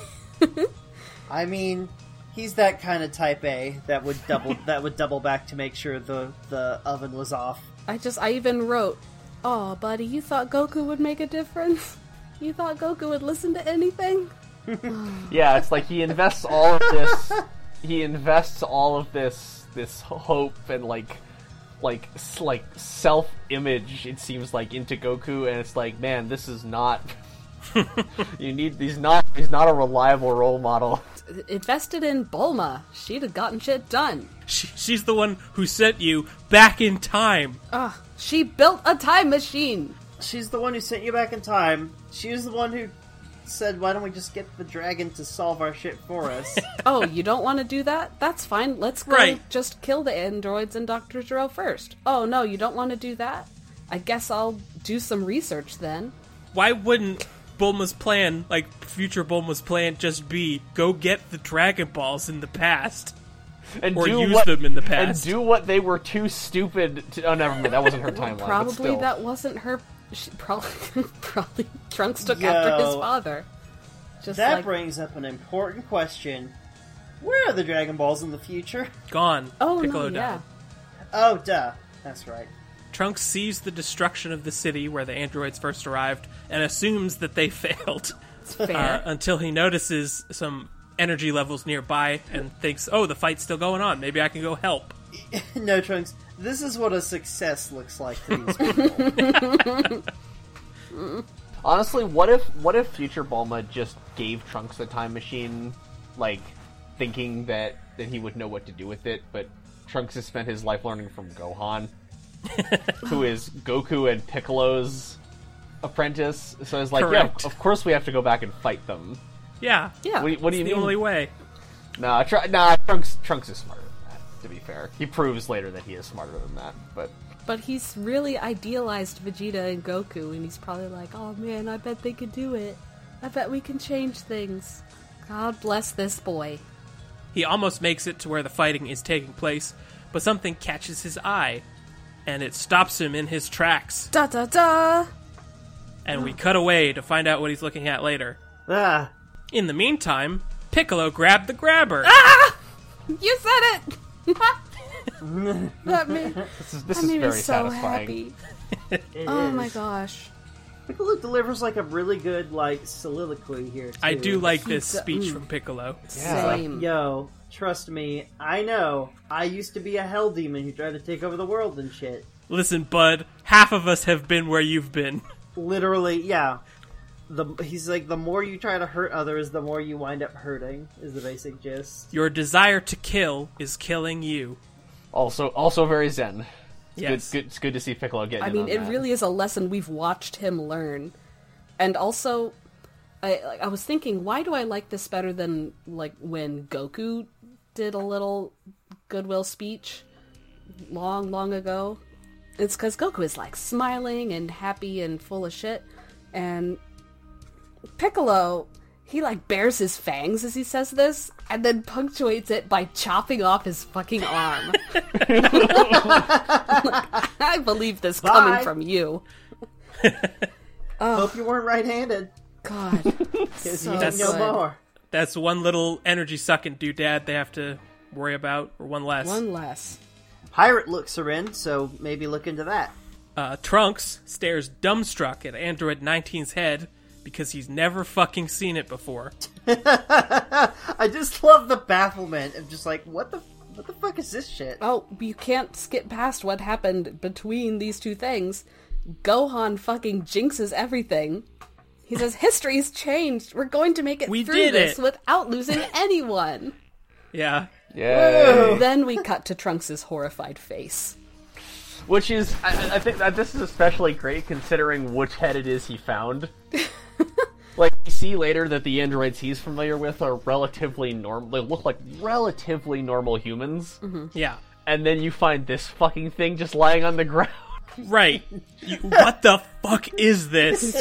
I mean, he's that kind of type A that would double that would double back to make sure the the oven was off. I just, I even wrote, "Oh, buddy, you thought Goku would make a difference? You thought Goku would listen to anything?" Yeah, it's like he invests all of this. He invests all of this this hope and like like s- like self image. It seems like into Goku, and it's like, man, this is not. You need he's not he's not a reliable role model. Invested in Bulma, she'd have gotten shit done. She, she's the one who sent you back in time. Ugh, she built a time machine. She's the one who sent you back in time. She was the one who said, "Why don't we just get the dragon to solve our shit for us?" Oh, you don't want to do that? That's fine. Let's go Right. just kill the androids and Doctor Zero first. Oh, no, you don't want to do that? I guess I'll do some research then. Why wouldn't Bulma's plan, like future Bulma's plan, just be go get the Dragon Balls in the past? And Or do use what, them in the and past. do what they were too stupid to. Oh, never mind. That wasn't her timeline. but Probably still. that wasn't her. She, probably, probably Trunks took Yo. after his father. Just That like, brings up an important question. Where are the Dragon Balls in the future? Gone. oh Piccolo no, yeah. died. Oh, duh. That's right. Trunks sees the destruction of the city where the androids first arrived and assumes that they failed. It's fair. Uh, until he notices some energy levels nearby and thinks, oh, the fight's still going on. Maybe I can go help. No, Trunks. This is what a success looks like to these people. Honestly, what if what if future Bulma just gave Trunks the time machine, like thinking that that he would know what to do with it, but Trunks has spent his life learning from Gohan, who is Goku and Piccolo's apprentice. So it's like, Correct. yeah, of course we have to go back and fight them. Yeah. Yeah. What, do you- what do It's you the mean? only way. Nah, tr- nah, Trunks Trunks is smarter than that. To be fair, he proves later that he is smarter than that. But But he's really idealized Vegeta and Goku, and he's probably like, oh man, I bet they could do it. I bet we can change things. God bless this boy. He almost makes it to where the fighting is taking place, but something catches his eye, and it stops him in his tracks. Da da da! And we cut away to find out what he's looking at later. Ah, In the meantime, Piccolo grabbed the grabber. Ah! You said it! that made, This is, this that is made me very so satisfying. happy. it Oh is. my gosh. Piccolo delivers like a really good like soliloquy here. Too. I do like this Pizza, speech mm. from Piccolo. Yeah. Same. Yo, trust me, I know. I used to be a hell demon who tried to take over the world and shit. Listen, bud, half of us have been where you've been. Literally, yeah. The he's like the more you try to hurt others, the more you wind up hurting. Is the basic gist. Your desire to kill is killing you. Also, also very zen. It's Yes. good, good, it's good to see Piccolo getting I in mean, on it that. really is a lesson we've watched him learn. And also, I like, I was thinking, why do I like this better than like when Goku did a little goodwill speech long, long ago? It's because Goku is like smiling and happy and full of shit, and Piccolo, he like bares his fangs as he says this, and then punctuates it by chopping off his fucking arm. I believe this coming Bye. from you. Hope you weren't right-handed, God, because so you That's- didn't know good. more. That's one little energy-sucking doodad they have to worry about, or one less. One less. Pirate looks are in, so maybe look into that. Uh, Trunks stares dumbstruck at Android nineteen's head because he's never fucking seen it before. I just love the bafflement of just like, what the what the fuck is this shit? Oh, you can't skip past what happened between these two things. Gohan fucking jinxes everything. He says, history's changed. We're going to make it We through did this it." without losing anyone. Yeah. Yay. Then we cut to Trunks' horrified face. Which is, I, I think that this is especially great considering which head it is he found. Like, you see later that the androids he's familiar with are relatively normal. They look like relatively normal humans. Yeah. And then you find this fucking thing just lying on the ground. Right. You, what the fuck is this?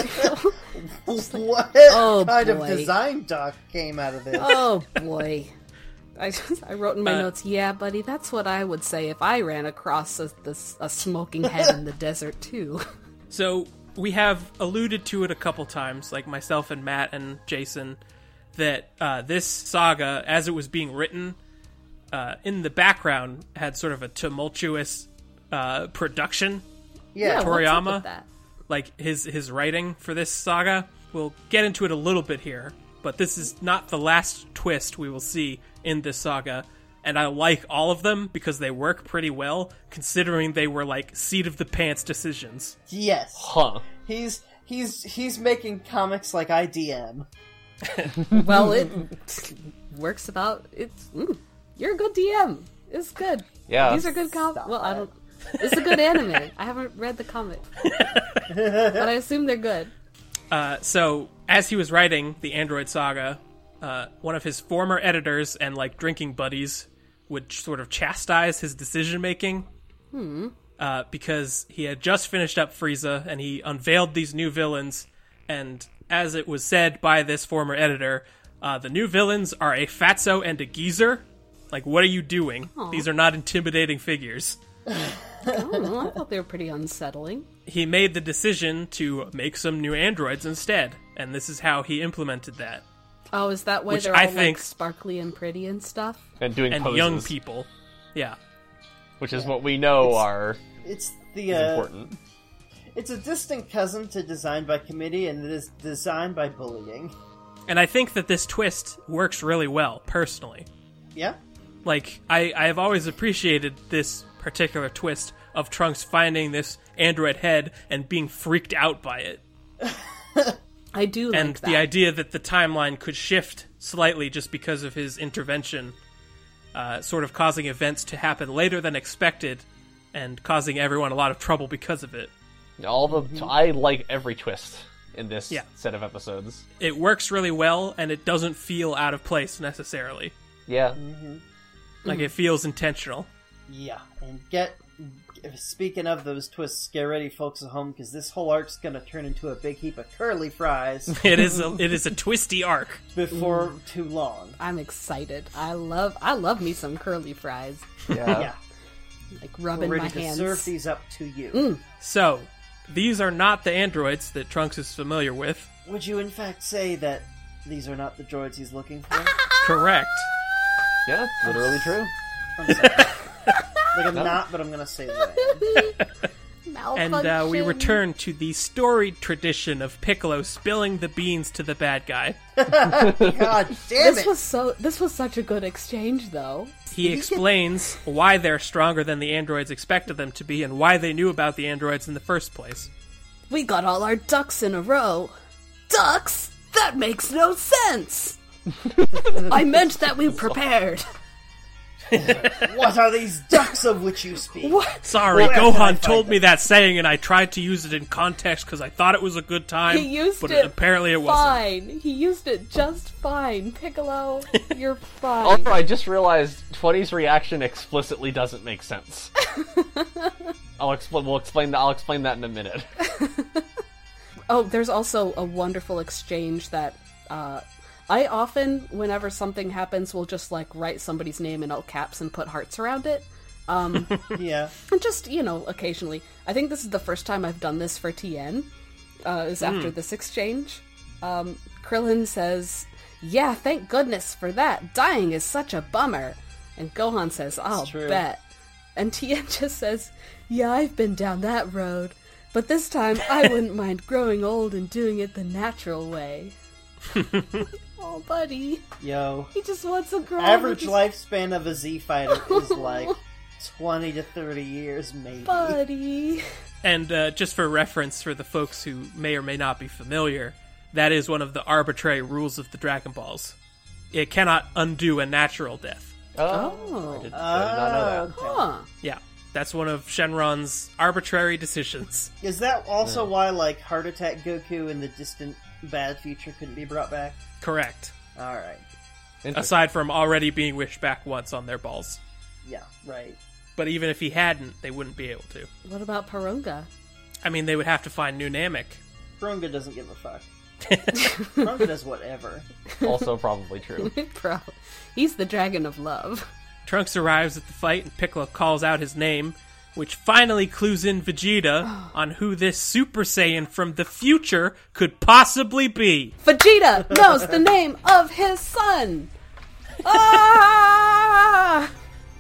What Oh, kind boy. of design doc came out of this? Oh boy. I just, I wrote in my Uh, notes, yeah, buddy, that's what I would say if I ran across a, this, a smoking head in the desert, too. So, we have alluded to it a couple times, like myself and Matt and Jason, that uh, this saga, as it was being written, uh, in the background had sort of a tumultuous uh, production. Yeah, what's up Toriyama? with that? Like his his writing for this saga. We'll get into it a little bit here, but this is not the last twist we will see in this saga, and I like all of them because they work pretty well, considering they were like seat of the pants decisions. yes. Huh. He's he's he's making comics like I D M. Well, it works about, it's, mm, you're a good D M. It's good. Yeah. These are good comics. Well, I don't, it's a good anime. I haven't read the comic. But I assume they're good. Uh, so as he was writing the Android Saga, uh, one of his former editors and like drinking buddies would sort of chastise his decision making. Hmm. Uh, because he had just finished up Frieza and he unveiled these new villains, and as it was said by this former editor, uh, the new villains are a fatso and a geezer. Like, what are you doing? These are not intimidating figures. Oh, I thought they were pretty unsettling. He made the decision to make some new androids instead, and this is how he implemented that. Oh, is that why Which they're I all think- like sparkly and pretty and stuff? And doing And poses, young people. Yeah. which is what we know are It's the is uh, important. it's a distant cousin to Design by Committee, and it is designed by bullying. And I think that this twist works really well, personally. Yeah. Like, I, I have always appreciated this particular twist of Trunks finding this android head and being freaked out by it. I do like And that. the idea that the timeline could shift slightly just because of his intervention, uh, sort of causing events to happen later than expected and causing everyone a lot of trouble because of it. All the I like every twist in this Yeah. set of episodes. It works really well, and it doesn't feel out of place necessarily. Yeah. Like, it feels intentional. Yeah, and get Speaking of those twists, get ready, folks at home, because this whole arc's gonna turn into a big heap of curly fries It is a, it is a twisty arc. before too long. I'm excited. I love I love me some curly fries. Yeah. Yeah, Like we're rubbing ready my to hands. serve these up to you. So, these are not the androids that Trunks is familiar with. Would you, in fact, say that these are not the droids he's looking for? Correct. Yeah, literally true. I'm sorry. Like, I'm not, but I'm gonna say that. And uh, we Malfunction. return to the storied tradition of Piccolo spilling the beans to the bad guy. God damn This it! was so. This was such a good exchange, though. He explains why they're stronger than the androids expected them to be and why they knew about the androids in the first place. We got all our ducks in a row. Ducks? That makes no sense. I meant that we prepared. What are these ducks of which you speak? What? Sorry, Where can I Gohan find told them? me that saying and I tried to use it in context because I thought it was a good time, He used but it apparently it wasn't. Fine. He used it just fine. Piccolo, you're fine. Also, I just realized twenty's reaction explicitly doesn't make sense. I'll explain. We'll explain. I'll explain that in a minute. Oh, there's also a wonderful exchange that uh, I often, whenever something happens, will just like write somebody's name in all caps and put hearts around it. Um, Yeah. and just, you know, occasionally. I think this is the first time I've done this for T N, uh, is after this exchange. Um, Krillin says, yeah, thank goodness for that. Dying is such a bummer. And Gohan says, I'll true. bet. And T N just says, yeah, I've been down that road. But this time, I wouldn't mind growing old and doing it the natural way. Oh, buddy. Yo. He just wants to grow Average with his lifespan of a Z fighter is like twenty to thirty years, maybe. buddy. And uh, just for reference for the folks who may or may not be familiar, that is one of the arbitrary rules of the Dragon Balls. It cannot undo a natural death. Oh, Oh. I, did, I did not know that. okay. Huh. Yeah, that's one of Shenron's arbitrary decisions. Is that also why, like, Heart Attack Goku in the distant bad future couldn't be brought back? Correct. Alright. Interesting. Aside from already being wished back once on their balls. Yeah, right. But even if he hadn't, they wouldn't be able to. What about Parunga? I mean, they would have to find new Namek. Brunga doesn't give a fuck. Brunga does whatever. Also probably true. Bro, he's the dragon of love. Trunks arrives at the fight and Piccolo calls out his name, which finally clues in Vegeta on who this Super Saiyan from the future could possibly be. Vegeta knows the name of his son. Ah!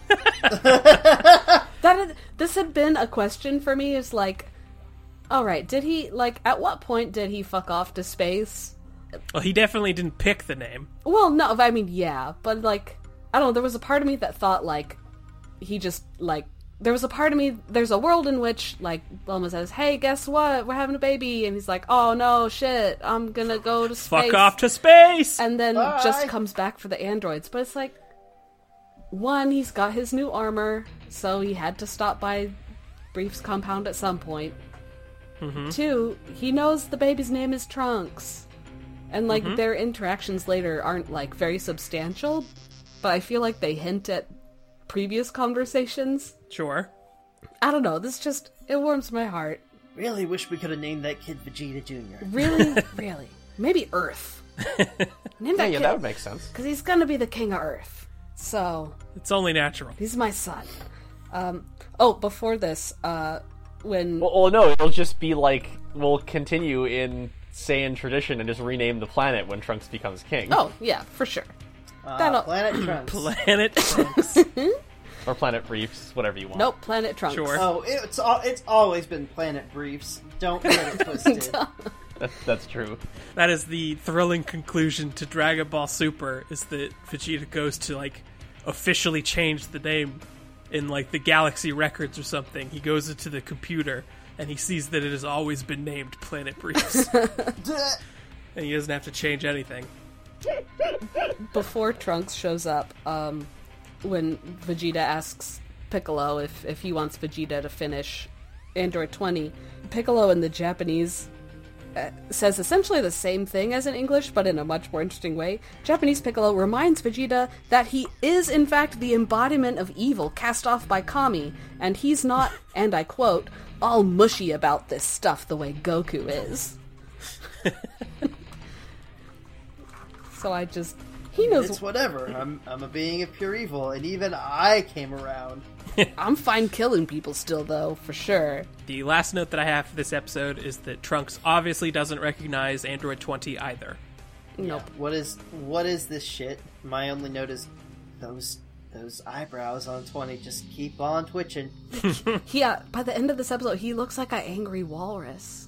that had, this had been a question for me. Is like, all right, did he like? At what point did he fuck off to space? Well, he definitely didn't pick the name. Well, no, I mean, yeah, but like, I don't know. There was a part of me that thought like he just like. There was a part of me, there's a world in which, like, Bulma says, hey, guess what? We're having a baby. And he's like, oh, no, shit. I'm gonna go to space. Fuck off to space! And then Bye. just comes back for the androids. But it's like, one, he's got his new armor, so he had to stop by Brief's compound at some point. Mm-hmm. Two, he knows the baby's name is Trunks. And, like, Mm-hmm. their interactions later aren't, like, very substantial, but I feel like they hint at previous conversations. Sure. I don't know, this just, it warms my heart. Really wish we could have named that kid Vegeta Junior Really, really. Maybe Earth. Name Yeah, that yeah, kid, that would make sense. because he's gonna be the king of Earth. So, It's only natural. he's my son. Um, oh, before this, uh, when... Well, well, no, it'll just be like we'll continue in Saiyan tradition and just rename the planet when Trunks becomes king. Oh, yeah, for sure. Uh, That'll- Planet Trunks. Planet Trunks. Or Planet Briefs, whatever you want. Nope, Planet Trunks. Sure. Oh, it's al- it's always been Planet Briefs. Don't get it twisted. That's, that's true. That is the thrilling conclusion to Dragon Ball Super, is that Vegeta goes to, like, officially change the name in, like, the Galaxy Records or something. He goes into the computer, and he sees that it has always been named Planet Briefs. And he doesn't have to change anything. Before Trunks shows up, um, when Vegeta asks Piccolo if, if he wants Vegeta to finish Android twenty, Piccolo in the Japanese uh, says essentially the same thing as in English, but in a much more interesting way. Japanese Piccolo reminds Vegeta that he is, in fact, the embodiment of evil cast off by Kami, and he's not, and I quote, all mushy about this stuff the way Goku is. So I just... He knows... It's whatever. I'm, I'm a being of pure evil, and even I came around. I'm fine killing people still, though, for sure. The last note that I have for this episode is that Trunks obviously doesn't recognize Android twenty either. Nope. What is what is this shit? My only note is those those eyebrows on twenty just keep on twitching. Yeah, by the end of this episode, he looks like an angry walrus.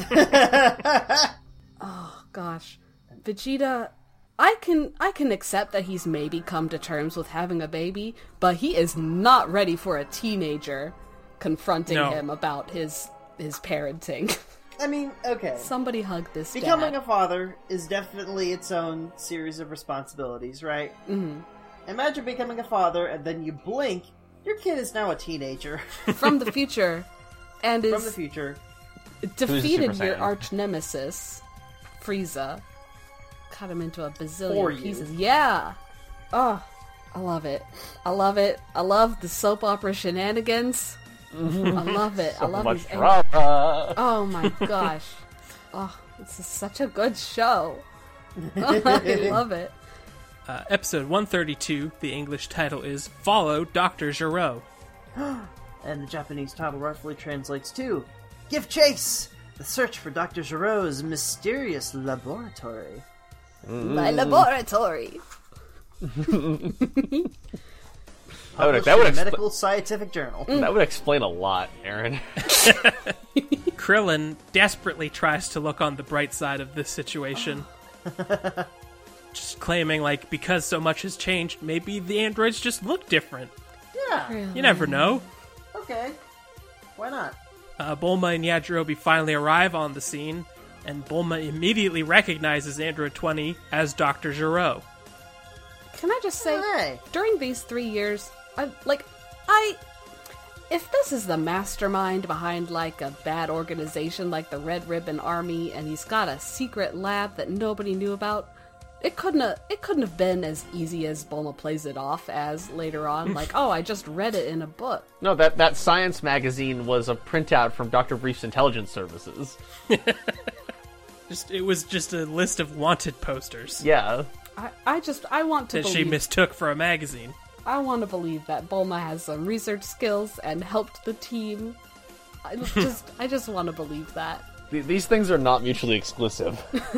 Oh, gosh. Vegeta... I can I can accept that he's maybe come to terms with having a baby, but he is not ready for a teenager confronting No. him about his his parenting. I mean, okay. Somebody hug this Becoming dad. a father is definitely its own series of responsibilities, right? Mm-hmm. Imagine becoming a father and then you blink, your kid is now a teenager. From the future, and From is the future. defeated Super your Saiyan? arch nemesis, Frieza. Cut him into a For bazillion you. pieces. Yeah. Oh, I love it. I love it. I love the soap opera shenanigans. I love it. I love much these. drama. Oh my gosh. Oh, this is such a good show. I love it. Uh, episode one thirty-two, the English title is Follow Doctor Gero. And the Japanese title roughly translates to Give Chase! The search for Doctor Gero's mysterious laboratory. My laboratory. That would, Published that, would in a expl- medical scientific journal. that would explain a lot, Aaron. Krillin desperately tries to look on the bright side of this situation. Just claiming, like, because so much has changed, maybe the androids just look different. Yeah, You never know. okay. Why not? Uh, Bulma and Yajirobe finally arrive on the scene, and Bulma immediately recognizes Android twenty as Doctor Gero. Can I just say, Hey. during these three years, I like, I. If this is the mastermind behind like a bad organization like the Red Ribbon Army, and he's got a secret lab that nobody knew about, it couldn't have, it couldn't have been as easy as Bulma plays it off as later on. Like, oh, I just read it in a book. No, that, that science magazine was a printout from Doctor Brief's intelligence services. Just it was just a list of wanted posters Yeah. I, I just, I want to that she believe, mistook for a magazine. I want to believe that Bulma has some research skills and helped the team. I just, I just want to believe that. Th- These things are not mutually exclusive.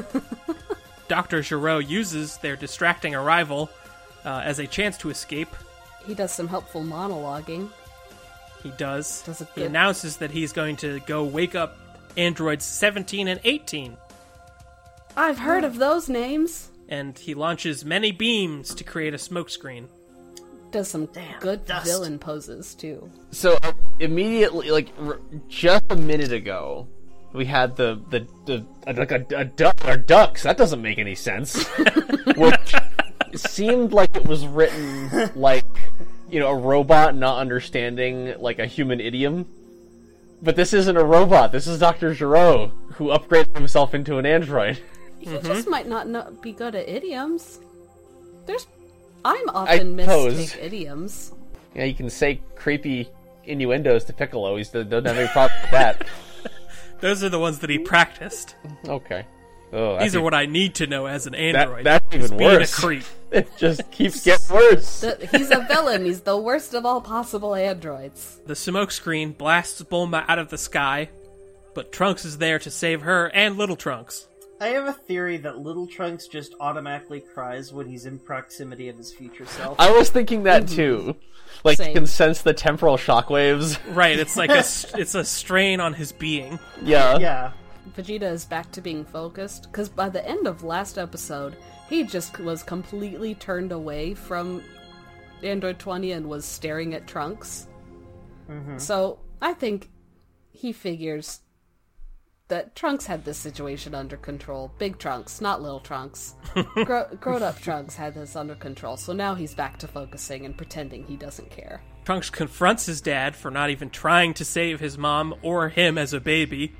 Doctor Gero uses their distracting arrival uh, as a chance to escape. He does some helpful monologuing. He does. Does a He good- announces that he's going to go wake up androids seventeen and eighteen. I've heard of those names. And he launches many beams to create a smokescreen. Does some good dust. villain poses too. So uh, immediately, like r- just a minute ago, we had the the, the uh, like a, a duck or ducks. That doesn't make any sense. Which seemed like it was written like, you know, a robot not understanding like a human idiom. But this isn't a robot. This is Doctor Gero, who upgraded himself into an android. He just might not know, be good at idioms. There's, I'm often suppose. mistake idioms. Yeah, you can say creepy innuendos to Piccolo. He doesn't have any problem with that. Those are the ones that he practiced. Okay. Oh, These are what I need to know as an that, android. that's is even being worse. a creep. It just keeps getting worse. The, he's a villain. He's the worst of all possible androids. The smokescreen blasts Bulma out of the sky, but Trunks is there to save her and Little Trunks. I have a theory that Little Trunks just automatically cries when he's in proximity of his future self. I was thinking that too. Like, Same. you can sense the temporal shockwaves. Right, it's like a it's a strain on his being. Yeah. Yeah. Vegeta is back to being focused, because by the end of last episode, he just was completely turned away from Android twenty and was staring at Trunks. Mm-hmm. So, I think he figures that Trunks had this situation under control. Big Trunks, not little Trunks. Gro- grown-up Trunks had this under control, so now he's back to focusing and pretending he doesn't care. Trunks confronts his dad for not even trying to save his mom or him as a baby.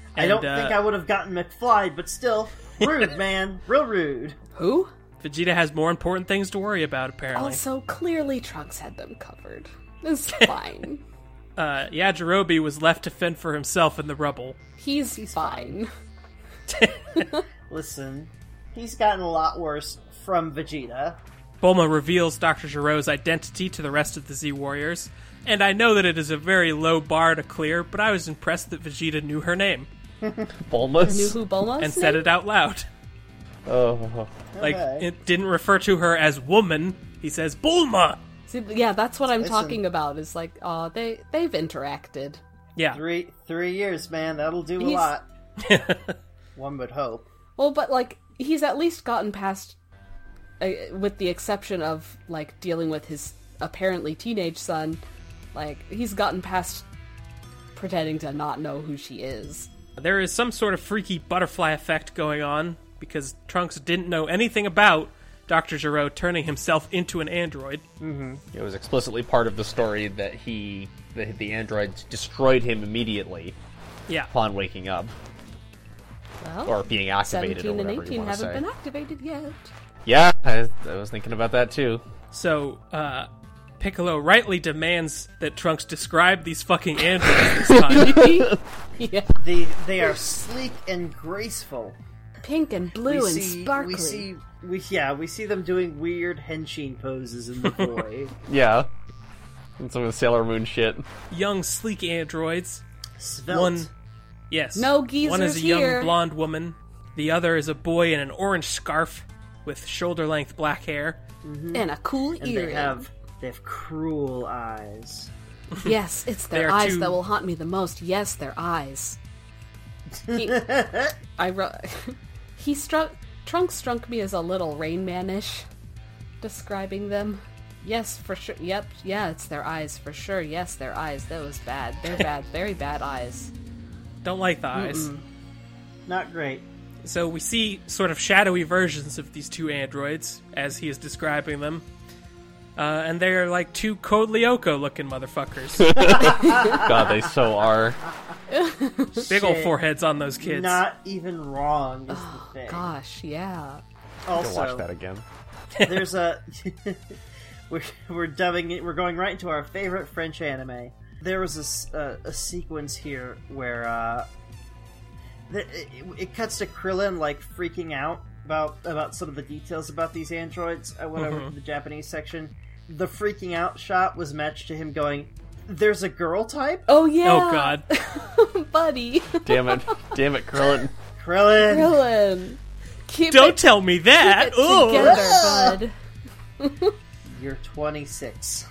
I don't uh, think I would have gotten McFly, but still, rude, man. Real rude. Who? Vegeta has more important things to worry about, apparently. Also, clearly Trunks had them covered. It's fine. Uh, Yajirobe was left to fend for himself in the rubble. He's, fine. Listen, he's gotten a lot worse from Vegeta. Bulma reveals Doctor Gero's identity to the rest of the Z-Warriors, and I know that it is a very low bar to clear, but I was impressed that Vegeta knew her name. Bulma's? Knew who Bulma was? And said it out loud. Oh. Like, Okay. it didn't refer to her as woman, he says, Bulma! See, yeah, that's what I'm Listen. talking about. Is like, oh, they they've interacted. Yeah. Three three years, man. That'll do a He's- lot. One would hope. Well, but like he's at least gotten past, uh, with the exception of like dealing with his apparently teenage son. Like he's gotten past pretending to not know who she is. There is some sort of freaky butterfly effect going on, because Trunks didn't know anything about Doctor Gero turning himself into an android. It was explicitly part of the story that he, the, the androids destroyed him immediately Yeah. upon waking up. Well, Or being activated, or seventeen and whatever you eighteen want to haven't say. been activated yet. Yeah, I, I was thinking about that too. So, uh, Piccolo rightly demands that Trunks describe these fucking androids this time. Yeah, They they are sleek and graceful. pink and blue we and see, sparkly. We see, we yeah, we see them doing weird henshin poses in the void. Yeah. And some of the Sailor Moon shit. Young, sleek androids. Svelte. One, yes. No geezers One is a here. young blonde woman. The other is a boy in an orange scarf with shoulder-length black hair. and a cool and earring. they have they have cruel eyes. Yes, it's They their are eyes two- that will haunt me the most. Yes, their eyes. He, I wrote. He struck. Trunks struck me as a little Rain Man-ish, describing them. Yes, for sure. Yep, yeah, it's their eyes for sure. Yes, their eyes. That was bad. They're bad. Very bad eyes. Don't like the eyes. Not great. So we see sort of shadowy versions of these two androids, as he is describing them. Uh, and they're like two Code Lyoko looking motherfuckers. God, they so are. Big ol' Shit. foreheads on those kids. Not even wrong is the thing. Gosh, yeah. Go watch Also, that again. there's a we're we're dubbing it. We're going right into our favorite French anime. There was a s- uh, a sequence here where uh, the, it, it cuts to Krillin like freaking out about about some of the details about these androids. I went over to the Japanese section. The freaking out shot was matched to him going, "There's a girl type, Oh yeah. Oh god. buddy. Damn it. Damn it, Krillin. Krillin." Krillin. Keep Don't it, tell me that! keep it Ugh. together, bud. You're twenty-six.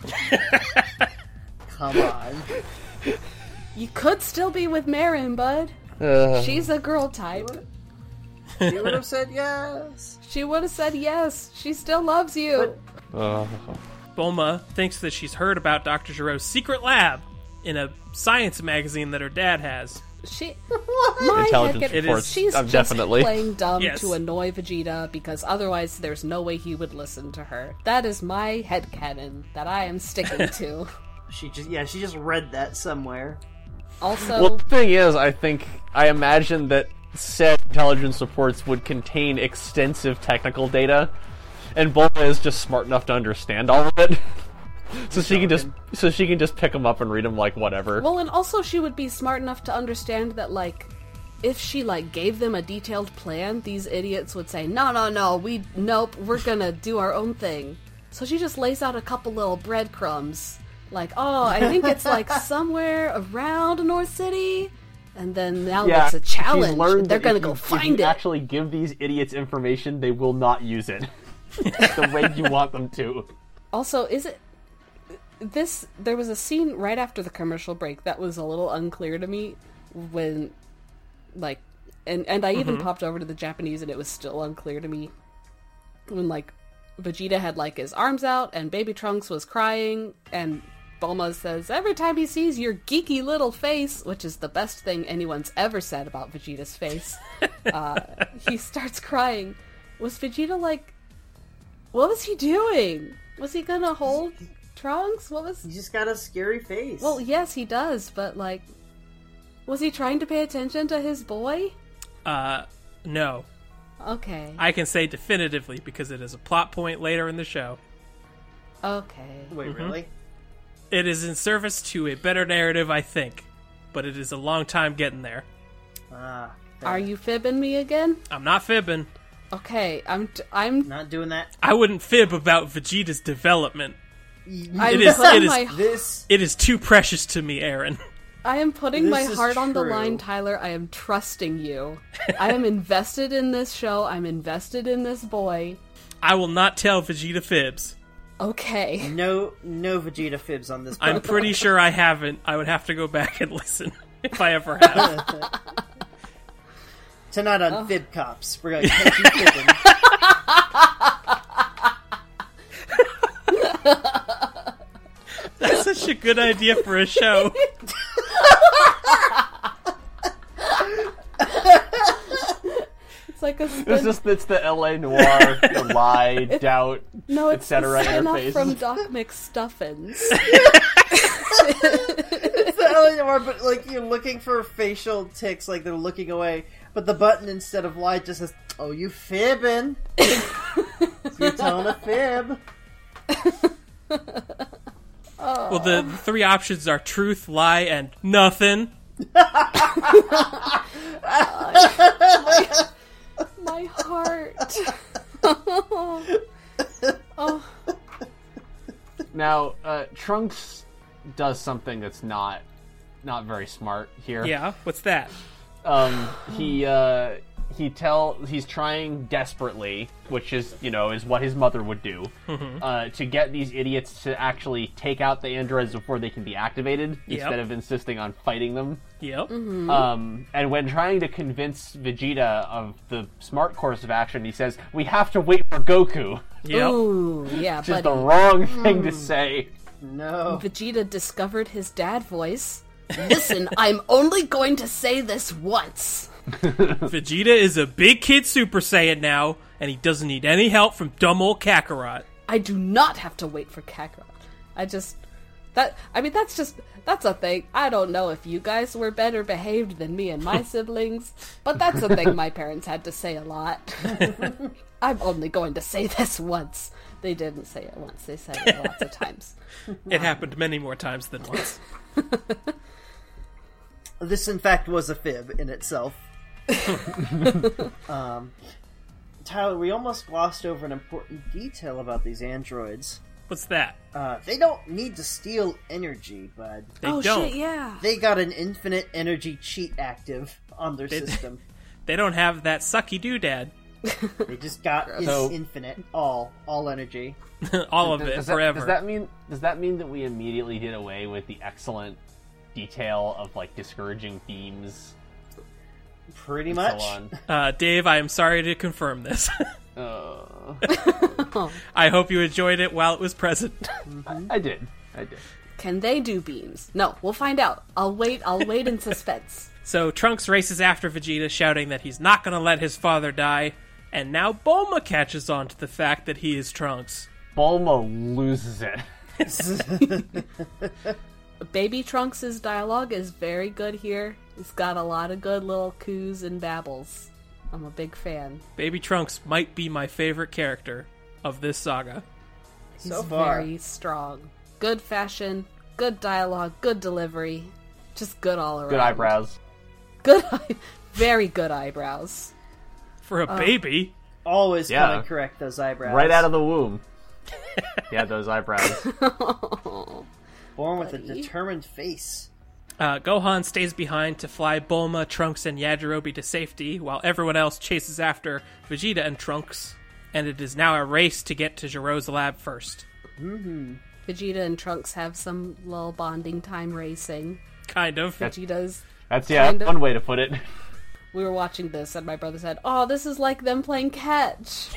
Come on. You could still be with Marin, bud. Uh, She's a girl type. You would have said yes. She would have said yes. She still loves you. uh, Bulma thinks that she's heard about Doctor Gero's secret lab in a science magazine that her dad has. she, my Intelligence head, It is- reports, she's uh, just definitely. playing dumb Yes. to annoy Vegeta because otherwise there's no way he would listen to her. That is my headcanon that I am sticking to. She just yeah, she just read that somewhere. Also, Well, the thing is, I think, I imagine that said intelligence reports would contain extensive technical data, and Bulma is just smart enough to understand all of it. So she can just, so she can just pick them up and read them like whatever. well, and also she would be smart enough to understand that, like, if she, like, gave them a detailed plan, these idiots would say, no, no, no, we, nope, we're gonna do our own thing. So she just lays out a couple little breadcrumbs. Like, oh, I think it's, like, somewhere around North City. And then now it's a she's challenge. learned They're that gonna if go you- find if you it. actually give these idiots information, they will not use it the way you want them to. Also, is it... This... There was a scene right after the commercial break that was a little unclear to me when, like... And, and I even popped over to the Japanese and it was still unclear to me when, like, Vegeta had, like, his arms out and Baby Trunks was crying and Bulma says, every time he sees your geeky little face, which is the best thing anyone's ever said about Vegeta's face, uh, he starts crying. Was Vegeta, like... What was he doing? Was he gonna hold Trunks? What was... He's just got a scary face. Well, yes, he does, but, like... Was he trying to pay attention to his boy? Uh, no. Okay. I can say definitively because it is a plot point later in the show. Okay. Wait, really? It is in service to a better narrative, I think, but it is a long time getting there. Ah, Are you fibbing me again? I'm not fibbing. Okay, I'm t- I'm not doing that? I wouldn't fib about Vegeta's development. I'm It is- putting it is- my This It is too precious to me, Aaron. I am putting This my is heart on the true. line, Tyler. I am trusting you. I am invested in this show. I'm invested in this boy. I will not tell Vegeta fibs. Okay. no no Vegeta fibs on this. I'm podcast. pretty sure I haven't. I would have to go back and listen if I ever have. Tonight on Oh. Fib Cops, we're gonna catch you fibbing. That's such a good idea for a show. It's like a It's spin- just it's the L A Noir, the lie, doubt, no, it's et cetera a spin-off interface. from Doc McStuffins. It's the L A Noir, but like you're looking for facial tics, like they're looking away. But the button instead of lie just says, "Oh, you fibbing? So you're telling a fib." Well, the three options are truth, lie, and nothing. My heart. Oh, Now, uh, Trunks does something that's not not very smart here. Yeah, what's that? Um, he uh, he tell he's trying desperately, which is you know is what his mother would do, uh, to get these idiots to actually take out the androids before they can be activated, Yep. instead of insisting on fighting them. Yep. Um, and when trying to convince Vegeta of the smart course of action, he says, "We have to wait for Goku." Yep. ooh, yeah, Which is buddy. the wrong thing to say. No. Vegeta discovered his dad voice. Listen, I'm only going to say this once. Vegeta is a big kid Super Saiyan now, and he doesn't need any help from dumb old Kakarot. I do not have to wait for Kakarot. I just that I mean that's just that's a thing. I don't know if you guys were better behaved than me and my siblings, but that's a thing my parents had to say a lot. I'm only going to say this once. They didn't say it once. They said it lots of times. It happened many more times than once. This, in fact, was a fib in itself. um, Tyler, we almost glossed over an important detail about these androids. What's that? Uh, they don't need to steal energy, bud. They oh don't. shit, yeah. They got an infinite energy cheat active on their They- system. They don't have that sucky doodad. They just got it's So- infinite, all, all energy. All of Does- it does that- forever. Does that mean does that mean that we immediately did away with the excellent detail of like discouraging beams Pretty and much. so on? Uh, Dave, I am sorry to confirm this. Uh, I hope you enjoyed it while it was present. I, I did. I did. Can they do beams? No, we'll find out. I'll wait. I'll wait in suspense. So Trunks races after Vegeta, shouting that he's not going to let his father die, and now Bulma catches on to the fact that he is Trunks. Bulma loses it. Baby Trunks' dialogue is very good here. He's got a lot of good little coos and babbles. I'm a big fan. Baby Trunks might be my favorite character of this saga. He's So far. very strong. Good fashion, good dialogue, good delivery. Just good all around. Good eyebrows. Good eye- very good eyebrows. For a baby, Always Yeah. coming correct, those eyebrows. Right out of the womb. Yeah, those eyebrows. Born with a Buddy. determined face. uh, Gohan stays behind to fly Bulma, Trunks, and Yajirobe to safety, while everyone else chases after Vegeta and Trunks. And it is now a race to get to Jiro's lab first. Vegeta and Trunks have some little bonding time racing. Kind of. Vegeta's. That's yeah, Kind of. one way to put it. We were watching this, and my brother said, "Oh, this is like them playing catch."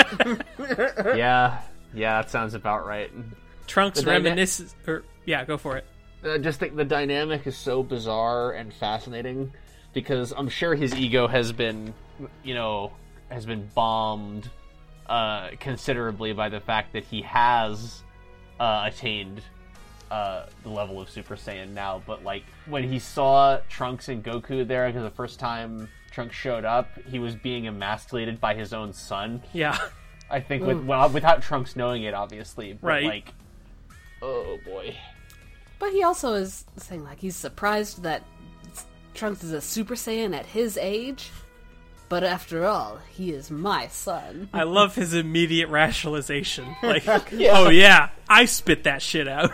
Yeah, yeah, that sounds about right. Trunks The dyna- reminisces... Or, yeah, go for it. I just think the dynamic is so bizarre and fascinating because I'm sure his ego has been, you know, has been bombed uh, considerably by the fact that he has uh, attained uh, the level of Super Saiyan now, but like when he saw Trunks and Goku there, because the first time Trunks showed up, he was being emasculated by his own son. Yeah. I think with well, without Trunks knowing it, obviously, but Right. like, oh boy. But he also is saying, like, he's surprised that Trunks is a Super Saiyan at his age. But after all, he is my son. I love his immediate rationalization. Like, oh yeah, I spit that shit out.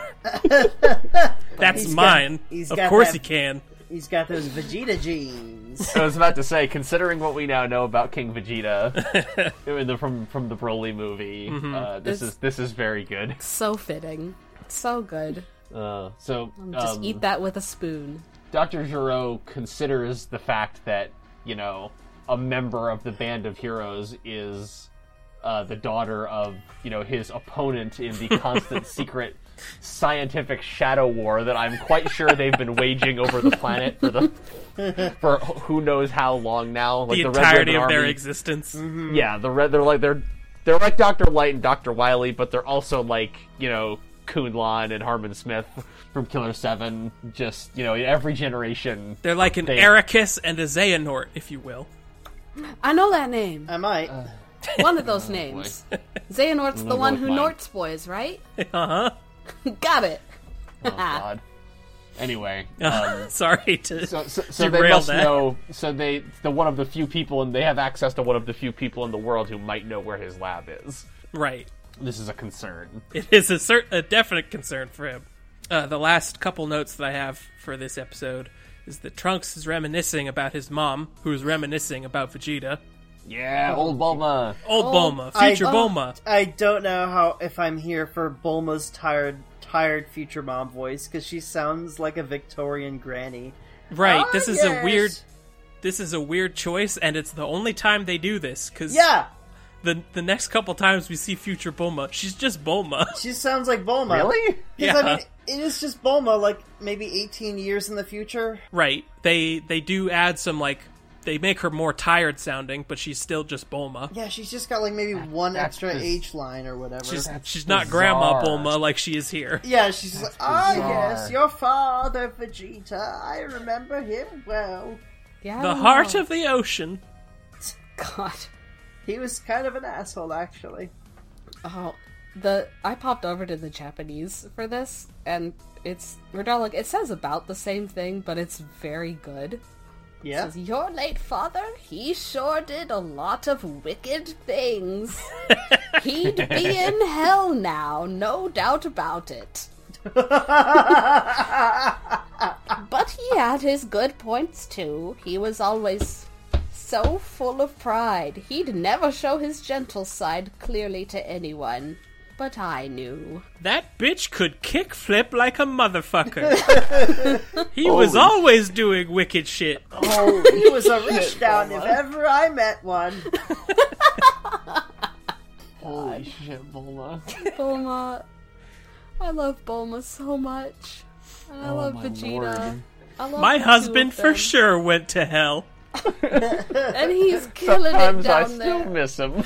That's He's got- mine. he's Of got course that- he can. He's got those Vegeta genes. I was about to say, considering what we now know about King Vegeta in the, from from the Broly movie, Mm-hmm. uh, this This- is this is very good. So fitting. So good. Uh, so Just um, eat that with a spoon. Doctor Gero considers the fact that, you know, a member of the Band of Heroes is uh, the daughter of, you know, his opponent in the constant secret scientific shadow war that I'm quite sure they've been waging over the planet for the for who knows how long now. Like The the, entirety Red Ribbon of their Army- existence. Yeah, the red. They're like they're they're like Doctor Light and Doctor Wily, but they're also like, you know, Kunlun and Harmon Smith from Killer Seven. Just, you know, in every generation. They're like an They- Ericus and a Xehanort, if you will. I know that name. I might. One of those names. Xehanort's the Live one with who mine. Nort's boys, right? Uh-huh. Got it. Oh God. Anyway, um, Sorry to so so, so they derail must that. know. So they the one of the few people, and they have access to one of the few people in the world who might know where his lab is. Right. This is a concern. It is a, cert- a definite concern for him. Uh, the last couple notes that I have for this episode is that Trunks is reminiscing about his mom, who is reminiscing about Vegeta. Yeah, old Bulma. Old Oh, Bulma, I- future oh. Bulma. I don't know how if I'm here for Bulma's tired, tired future mom voice because she sounds like a Victorian granny. Right. Ah, this is yes. a weird. This is a weird choice, and it's the only time they do this. Because Yeah, the the next couple times we see future Bulma, she's just Bulma. she sounds like Bulma. Really? 'Cause, Yeah. I mean, it is just Bulma, like maybe eighteen years in the future. Right. They they do add some like they make her more tired sounding, but she's still just Bulma. Yeah, she's just got like maybe one that's extra biz- H line or whatever. She's That's she's not Grandma bizarre. Bulma like she is here. Yeah, she's just like, ah, bizarre. yes, your father, Vegeta. I remember him well. Yeah. I The don't heart know. of the ocean. God. He was kind of an asshole, actually. Oh, the I popped over to the Japanese for this, and it's Redolic. It says about the same thing, but it's very good. It Yeah. says, your late father, he sure did a lot of wicked things. He'd be in hell now, no doubt about it. But he had his good points too. He was always so full of pride. He'd never show his gentle side clearly to anyone. But I knew. That bitch could kick flip like a motherfucker. He was Holy- always doing wicked shit. Oh, he was a rich down if ever I met one. Holy shit, Bulma. Bulma. I love Bulma so much. And I Oh, love my Vegeta. lord. I love My the two husband of for them. sure went to hell. And he's killing it Sometimes I down still there. miss him.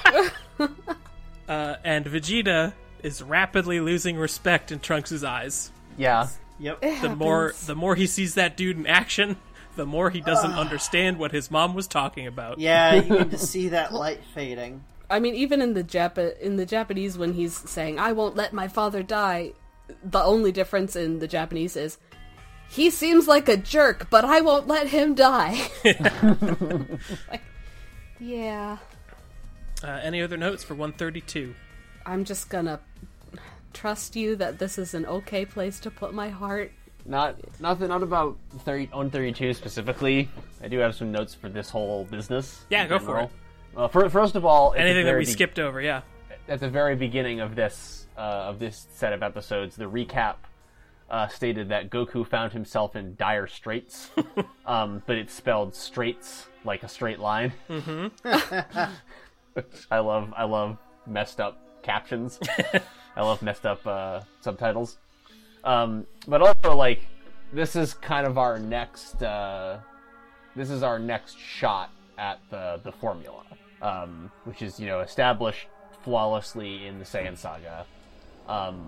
Uh, and Vegeta is rapidly losing respect in Trunks' eyes. Yeah. Yep. It The more happens. the more he sees that dude in action, the more he doesn't understand what his mom was talking about. Yeah, you can just see that light fading. I mean, even in the Jap- in the Japanese, when he's saying "I won't let my father die," the only difference in the Japanese is he seems like a jerk, but I won't let him die. Like, yeah, Uh, any other notes for one thirty-two? I'm just gonna trust you that this is an okay place to put my heart. Not nothing. Not about thirty on thirty-two specifically. I do have some notes for this whole business. Yeah, in go for general. it. Uh, fir- first of all, at the Anything that very we be- skipped over, yeah. at the very beginning of this uh, of this set of episodes, the recap uh, stated that Goku found himself in dire straits, um, but it's spelled straits like a straight line. Mm-hmm. I love I love messed up captions. I love messed up uh, subtitles. Um, but also, like, this is kind of our next uh, this is our next shot at the the formula, um, which is, you know, established flawlessly in the Saiyan saga. Um,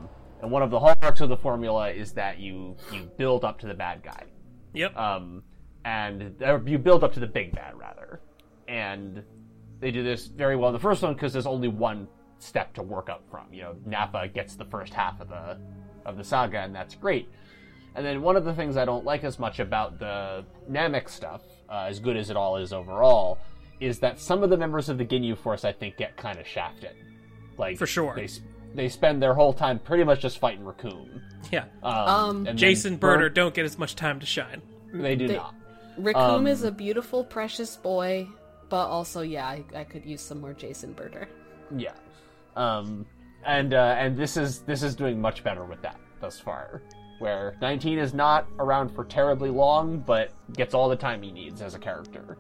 And one of the hallmarks of the formula is that you you build up to the bad guy. Yep. Um, and or you build up to the big bad, rather. And they do this very well in the first one because there's only one step to work up from. You know, Nappa gets the first half of the of the saga, and that's great. And then one of the things I don't like as much about the Namek stuff, uh, as good as it all is overall, is that some of the members of the Ginyu Force, I think, get kind of shafted. Like, For sure. They, they spend their whole time pretty much just fighting Raccoon. Yeah. Um, Um, and then Jason Bur- Birder don't get as much time to shine. They do They- not. Raccoon Um, is a beautiful, precious boy, but also, yeah, I, I could use some more Jason Birder. Yeah. Um, and uh, and this is this is doing much better with that thus far. Where nineteen is not around for terribly long, but gets all the time he needs as a character.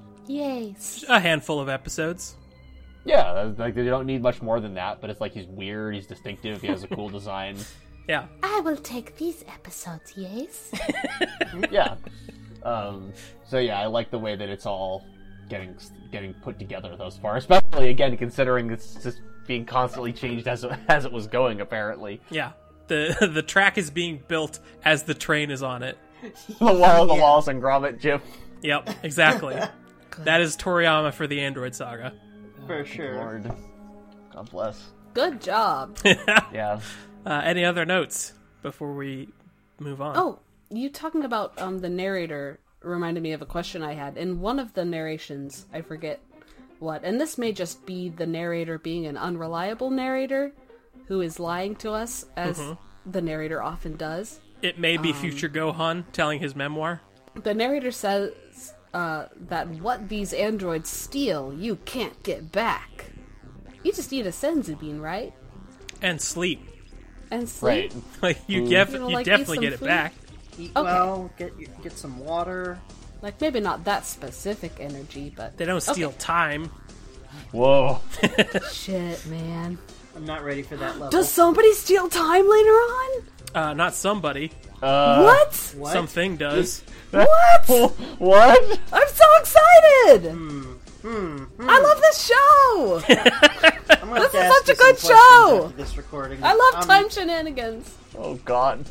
Yes. A handful of episodes. Yeah, like they don't need much more than that, but it's like he's weird, he's distinctive, he has a cool design. Yeah. I will take these episodes, yes. Yeah. Um, so yeah, I like the way that it's all getting getting put together thus far, especially again considering it's just being constantly changed as it, as it was going. Apparently, Yeah. The the track is being built as the train is on it. the wall, the Yeah. Wallace and Gromit GIF. Yep, exactly. That is Toriyama for the Android Saga. For sure. Lord, God bless. Good job. Yeah. Uh, any other notes before we move on? Oh, you talking about um the narrator reminded me of a question I had. In one of the narrations, I forget what, and this may just be the narrator being an unreliable narrator who is lying to us, as the narrator often does. It may be future Gohan telling his memoir. The narrator says uh, that what these androids steal, you can't get back. You just need a senzu bean, right? And sleep. And sleep. Right. Like, you, Mm. def- You know, you like, eat definitely some get it food? back. Eat Okay. well, get get some water. Like, maybe not that specific energy, but... They don't steal Okay. time. Whoa. Shit, man. I'm not ready for that level. Does somebody steal time later on? Uh, not somebody. Uh, What? What? Something does. What? What? I'm so excited! Hmm. I love this show! I'm gonna This is ask such a you some good questions show! after this recording. I love Um, time shenanigans. Oh God.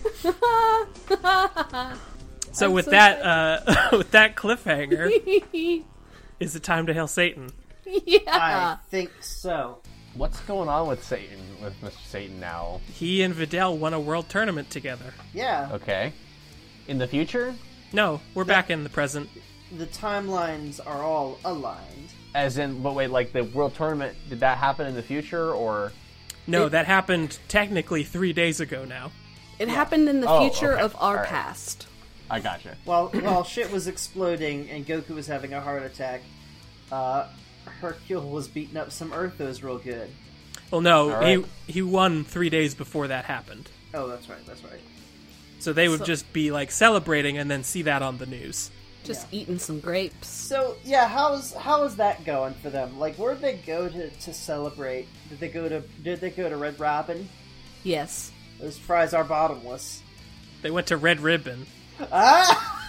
So I'm with so that, uh, with that cliffhanger, is it time to hail Satan? I Yeah. think so. What's going on with Satan? With Mister Satan now? He and Videl won a world tournament together. Yeah. Okay. In the future, No, we're back in the present. The timelines are all aligned. as in, but wait, like the world tournament, did that happen in the future or? No, It- that happened technically three days ago now. It happened in the Oh, future okay. of our Alright. past. I gotcha. While while shit was exploding and Goku was having a heart attack, uh, Hercule was beating up some Earthos real good. Well, no, All he right. he won three days before that happened. Oh, that's right, that's right. So they would So- just be like celebrating and then see that on the news. Just eating some grapes. So yeah, how's how is that going for them? Like, where'd they go to, to celebrate? Did they go to Did they go to Red Robin? Yes. Those fries are bottomless. They went to Red Ribbon. Ah!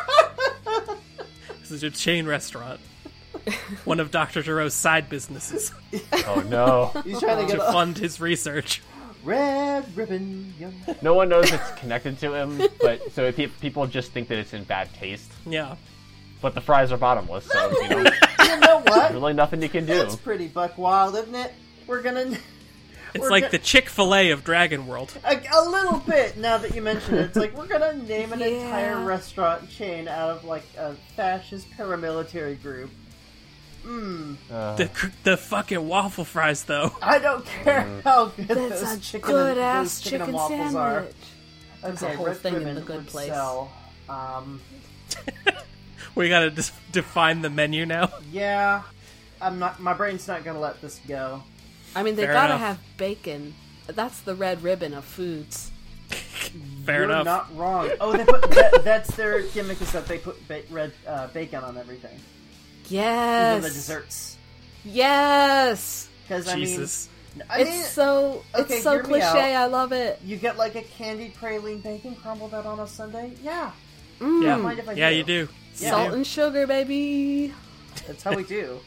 This is a chain restaurant. One of Doctor Giro's side businesses Oh no. He's trying to to get a fund his research. Red Ribbon. Young. No one knows it's connected to him, but so pe- people just think that it's in bad taste. Yeah. But the fries are bottomless, so you know, You know what? really nothing you can do. That's pretty buck wild, isn't it? We're gonna It's We're like go- the Chick-fil-A of Dragon World. a, a little bit. Now that you mention it, it's like we're gonna name an Yeah. entire restaurant chain out of like a fascist paramilitary group. Mmm. Uh, The cr- the fucking waffle fries, though. I don't care Mm. how good That's those a chicken good and, ass those chicken, chicken and waffles are. sandwich. That's a Okay, whole Red thing in Ribbon The Good would Place. sell. Um, We gotta dis- define the menu now. yeah, I'm not. My brain's not gonna let this go. I mean, they Fair gotta enough. have bacon. That's the red ribbon of foods. Fair You're enough. not wrong. Oh, they put that, that's their gimmick is that they put ba- red uh, bacon on everything, even Yes. the desserts. Yes. Because I mean, Jesus. I It's mean, so okay, it's so hear me cliche. out. I love it. you get like a candied praline bacon crumbled out on a Sunday. Yeah, Mm. Yeah, mind if I yeah, do? you do. Yeah. Salt and sugar, baby. that's how we do.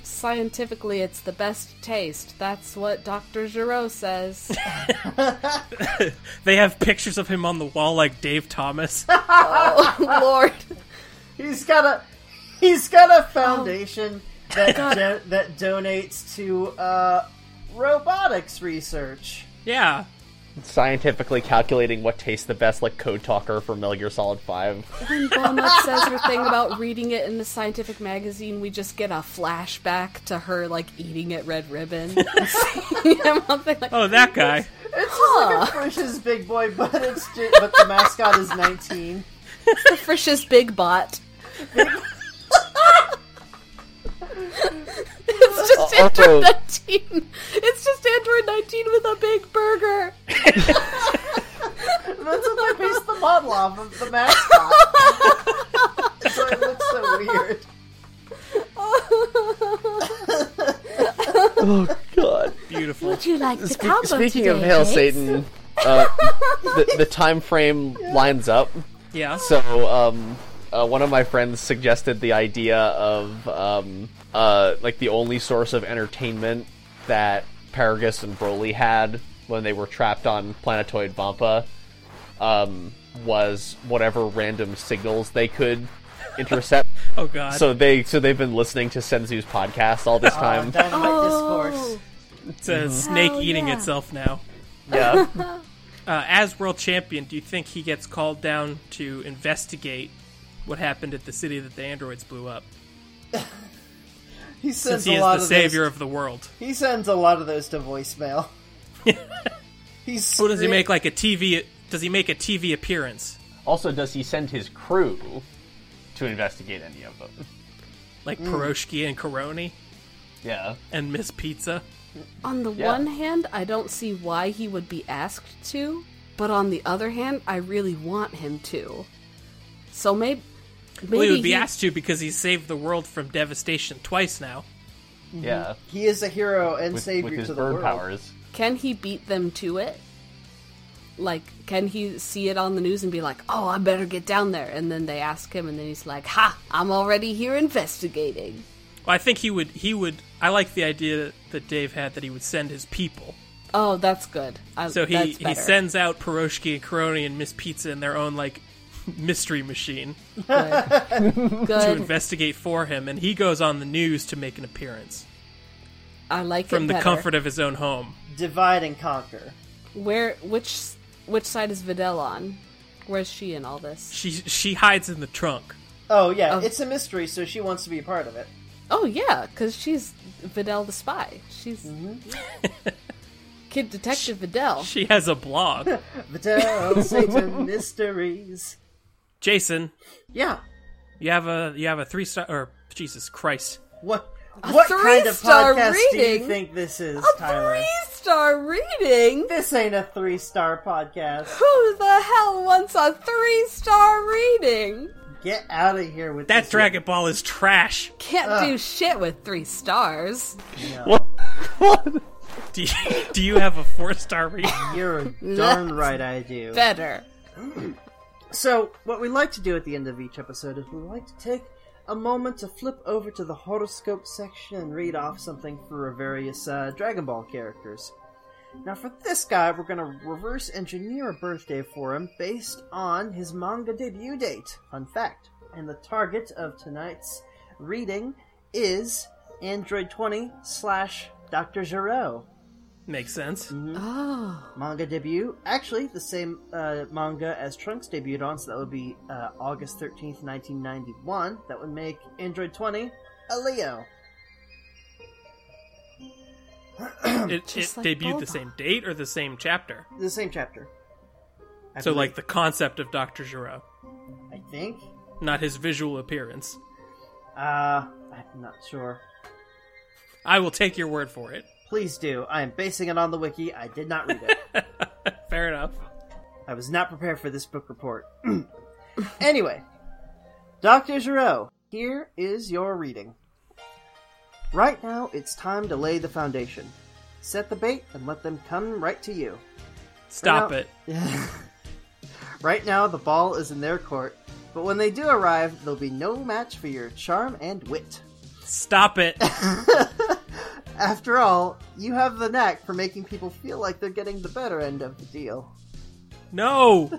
Scientifically, it's the best taste. That's what Doctor Giraud says. They have pictures of him on the wall like Dave Thomas. Oh, Lord. He's got a he's got a foundation that do, that donates to uh, robotics research. Yeah. Scientifically calculating what tastes the best, like Code Talker for Metal Gear Solid five. When Bulma says her thing about reading it in the scientific magazine, we just get a flashback to her, like, eating at Red Ribbon. like, Oh, that guy. It's Huh. just like a Frisch's Big Boy, but it's just, but the mascot is nineteen. the Frisch's Big Bot. It's just Also- Android nineteen. It's just Android nineteen with a big burger. That's what they based the model off of, the mascot. So it looks so weird. Oh, God. Beautiful. Would you like the Spe- combo speaking today, of Hail Jakes? Satan, uh, the, the time frame lines up. Yeah. So, um, uh, one of my friends suggested the idea of, um, uh, like the only source of entertainment that Paragus and Broly had when they were trapped on Planetoid Vampa, um, was whatever random signals they could intercept. Oh, God. So they, so they've been listening to Senzu's podcast all this time. Dynamite Oh. Discourse. It's a snake Hell eating yeah. itself now. Yeah. Uh, as world champion, do you think he gets called down to investigate what happened at the city that the androids blew up? He Since sends he a is lot the of savior those, of the world. He sends a lot of those to voicemail. He's Who does he make like a T V? Does he make a T V appearance? Also, does he send his crew to investigate any of them? Like Piroshki and Karoni Yeah. and Miss Pizza? On the Yeah. one hand, I don't see why he would be asked to, but on the other hand, I really want him to. So maybe, maybe Well, he would be he- asked to because he saved the world from devastation twice now. Yeah. He is a hero and With, savior with his to the bird world. powers. Can he beat them to it? Like, can he see it on the news and be like, oh, I better get down there? And then they ask him, and then he's like, ha, I'm already here investigating. Well, I think he would. He would. I like the idea that Dave had that he would send his people. Oh, that's good. I, So he that's he better. sends out Piroshki and Karoni and Miss Pizza in their own like mystery machine Good. to Good. investigate for him, and he goes on the news to make an appearance I like from it the better. comfort of his own home. Divide and conquer. Where, which, which side is Videl on? Where's she in all this? She she hides in the trunk. Oh yeah, Oh. it's a mystery, so she wants to be a part of it. Oh yeah, because she's Videl the spy. She's Kid Detective Videl. She has a blog. Videl Satan Mysteries. Jason, Yeah. you have a you have a three star or Jesus Christ. What? A what kind of three-star podcast do you reading? think this is, A Tyler? three-star reading? This ain't a three-star podcast. Who the hell wants a three-star reading? Get out of here with That this. Dragon Ball is trash. Can't do shit with three stars. What? What? Do you, do you have a four star reading? You're darn right I do. Better. So, what we like to do at the end of each episode is we like to take a moment to flip over to the horoscope section and read off something for our various uh, Dragon Ball characters. Now, for this guy, we're going to reverse engineer a birthday for him based on his manga debut date. Fun fact. And the target of tonight's reading is Android twenty slash Doctor Giraud. Makes sense. Oh. Manga debut. Actually, the same uh, manga as Trunks debuted on, so that would be uh, August thirteenth, nineteen ninety-one. That would make Android twenty a Leo. It, it Just like debuted Bulma. the same date or the same chapter. The same chapter. I So, believe. like, the concept of Doctor Giraud, I think? not his visual appearance. Uh, I'm not sure. I will take your word for it. Please do. I am basing it on the wiki. I did not read it. Fair enough. I was not prepared for this book report. Anyway, Doctor Giraud, here is your reading. Right now, it's time to lay the foundation. Set the bait and let them come right to you. Stop Right it. Right now, the ball is in their court, but when they do arrive, there'll be no match for your charm and wit. Stop it. After all, you have the knack for making people feel like they're getting the better end of the deal. No.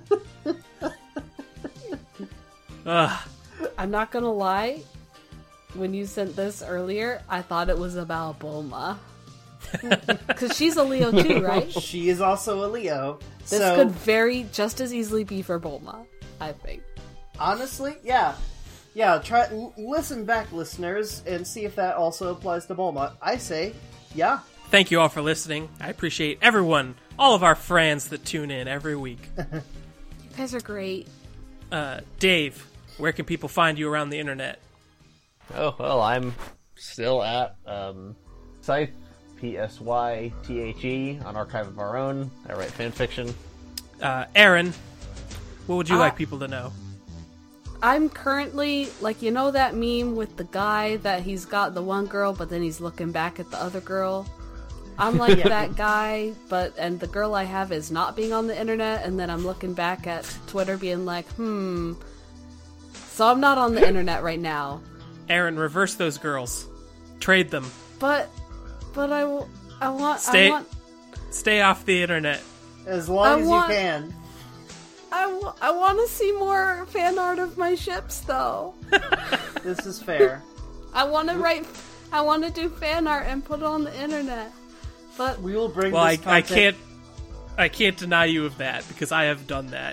Ugh. I'm not gonna lie. When you sent this earlier, I thought it was about Bulma. Because she's a Leo too, right? She is also a Leo. This so, could very just as easily be for Bulma, I think. honestly, yeah. Yeah, try l- listen back, listeners, and see if that also applies to Bulma. I say, yeah. Thank you all for listening. I appreciate everyone, all of our friends that tune in every week. You guys are great. Uh, Dave, where can people find you around the internet? Oh, well, I'm still at um, Scythe, P S Y T H E, on Archive of Our Own. I write fanfiction. Uh, Aaron, what would you Uh, like people to know? I'm currently, like, you know that meme with the guy that he's got the one girl, but then he's looking back at the other girl? I'm like that guy, but, and the girl I have is not being on the internet, and then I'm looking back at Twitter being like, hmm. So I'm not on the internet right now. Aaron, reverse those girls. Trade them. But, but I, w- I want, Stay, I want, stay off the internet. As long I as want- you can. I, w- I want to see more fan art of my ships, though. This is fair. I want to write, I want to do fan art and put it on the internet. But We will bring Well, I, this I content... can't, I can't deny you of that because I have done that.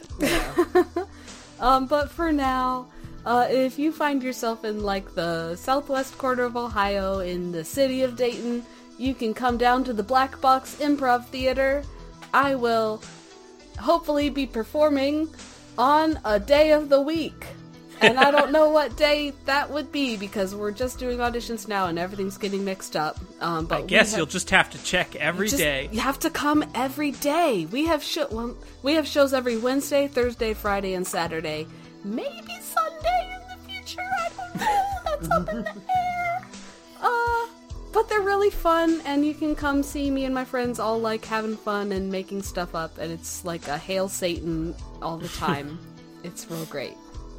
Um, but for now, uh, if you find yourself in, like, the southwest corner of Ohio, in the city of Dayton, you can come down to the Black Box Improv Theater. I will hopefully be performing on a day of the week. And I don't know what day that would be, because we're just doing auditions now and everything's getting mixed up. Um, but I we guess have- you'll just have to check every just- day. You have to come every day. We have show, well, we have shows every Wednesday, Thursday, Friday, and Saturday. Maybe Sunday in the future. I don't know. That's up in the air. Uh, but they're really fun, and you can come see me and my friends all like having fun and making stuff up, and it's like a Hail Satan all the time. It's real great.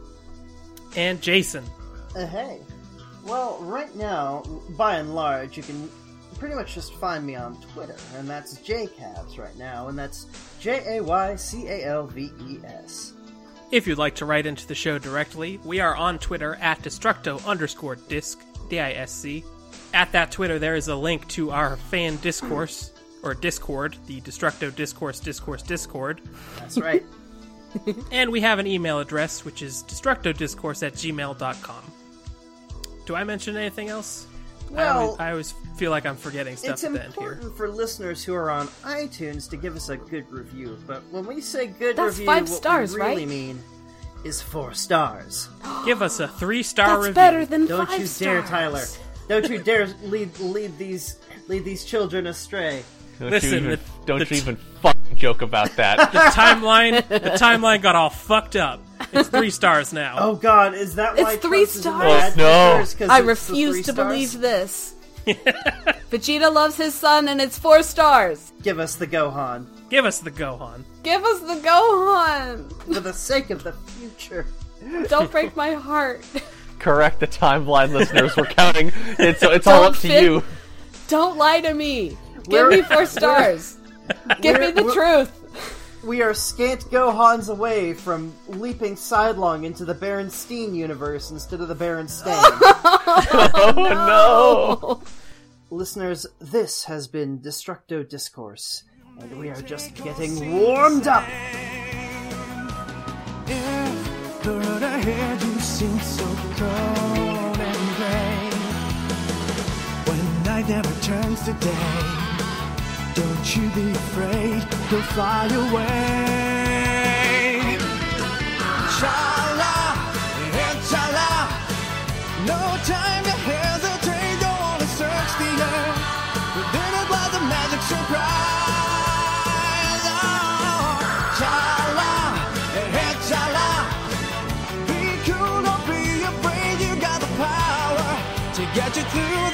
And Jason. Uh, hey. Well, right now, by and large, you can pretty much just find me on Twitter, and that's Jaycavs right now, and that's J A Y C A L V E S. If you'd like to write into the show directly, we are on Twitter at Destructo underscore disc, D I S C. At that Twitter, there is a link to our fan discourse, or Discord, the Destructo Discourse Discourse Discord. That's right. And we have an email address, which is destructodiscourse at gmail dot com. Do I mention anything else? I Well, always, I always feel like I'm forgetting stuff It's at the end here. important for listeners who are on iTunes to give us a good review, but when we say good That's review, five what stars, we really right? mean is four stars. Give us a three-star That's review. better than Don't five you stars. dare, Tyler. Don't you dare lead lead these lead these children astray. Don't Listen, you even, the- don't the- you even fucking joke about that. The timeline, the timeline got all fucked up. It's three stars now. Oh God, is that why It's three Trunks is in the stars? bad Oh, no. pictures 'cause I it's the refuse three to stars? believe this. Vegeta loves his son, and it's four stars. Give us the Gohan Give us the Gohan. Give us the Gohan. for the sake of the future. Don't break my heart. Correct the timeline, listeners. We're counting. It's it's all Don't up to fit- you. Don't lie to me. Give We're- me four stars. Give me we're- the we're- truth. We are scant Gohans away from leaping sidelong into the Berenstain universe instead of the Berenstain. Oh no! Listeners, this has been Destructo Discourse, and we are just getting warmed up. If the road ahead you seem so cold and gray, when night never turns to day, don't you be afraid, go fly away. Cha-la, and cha-la, no time to hesitate, don't wanna search the earth, within it lies a magic surprise. Oh, cha-la, and cha-la, be cool, don't be afraid, you got the power to get you through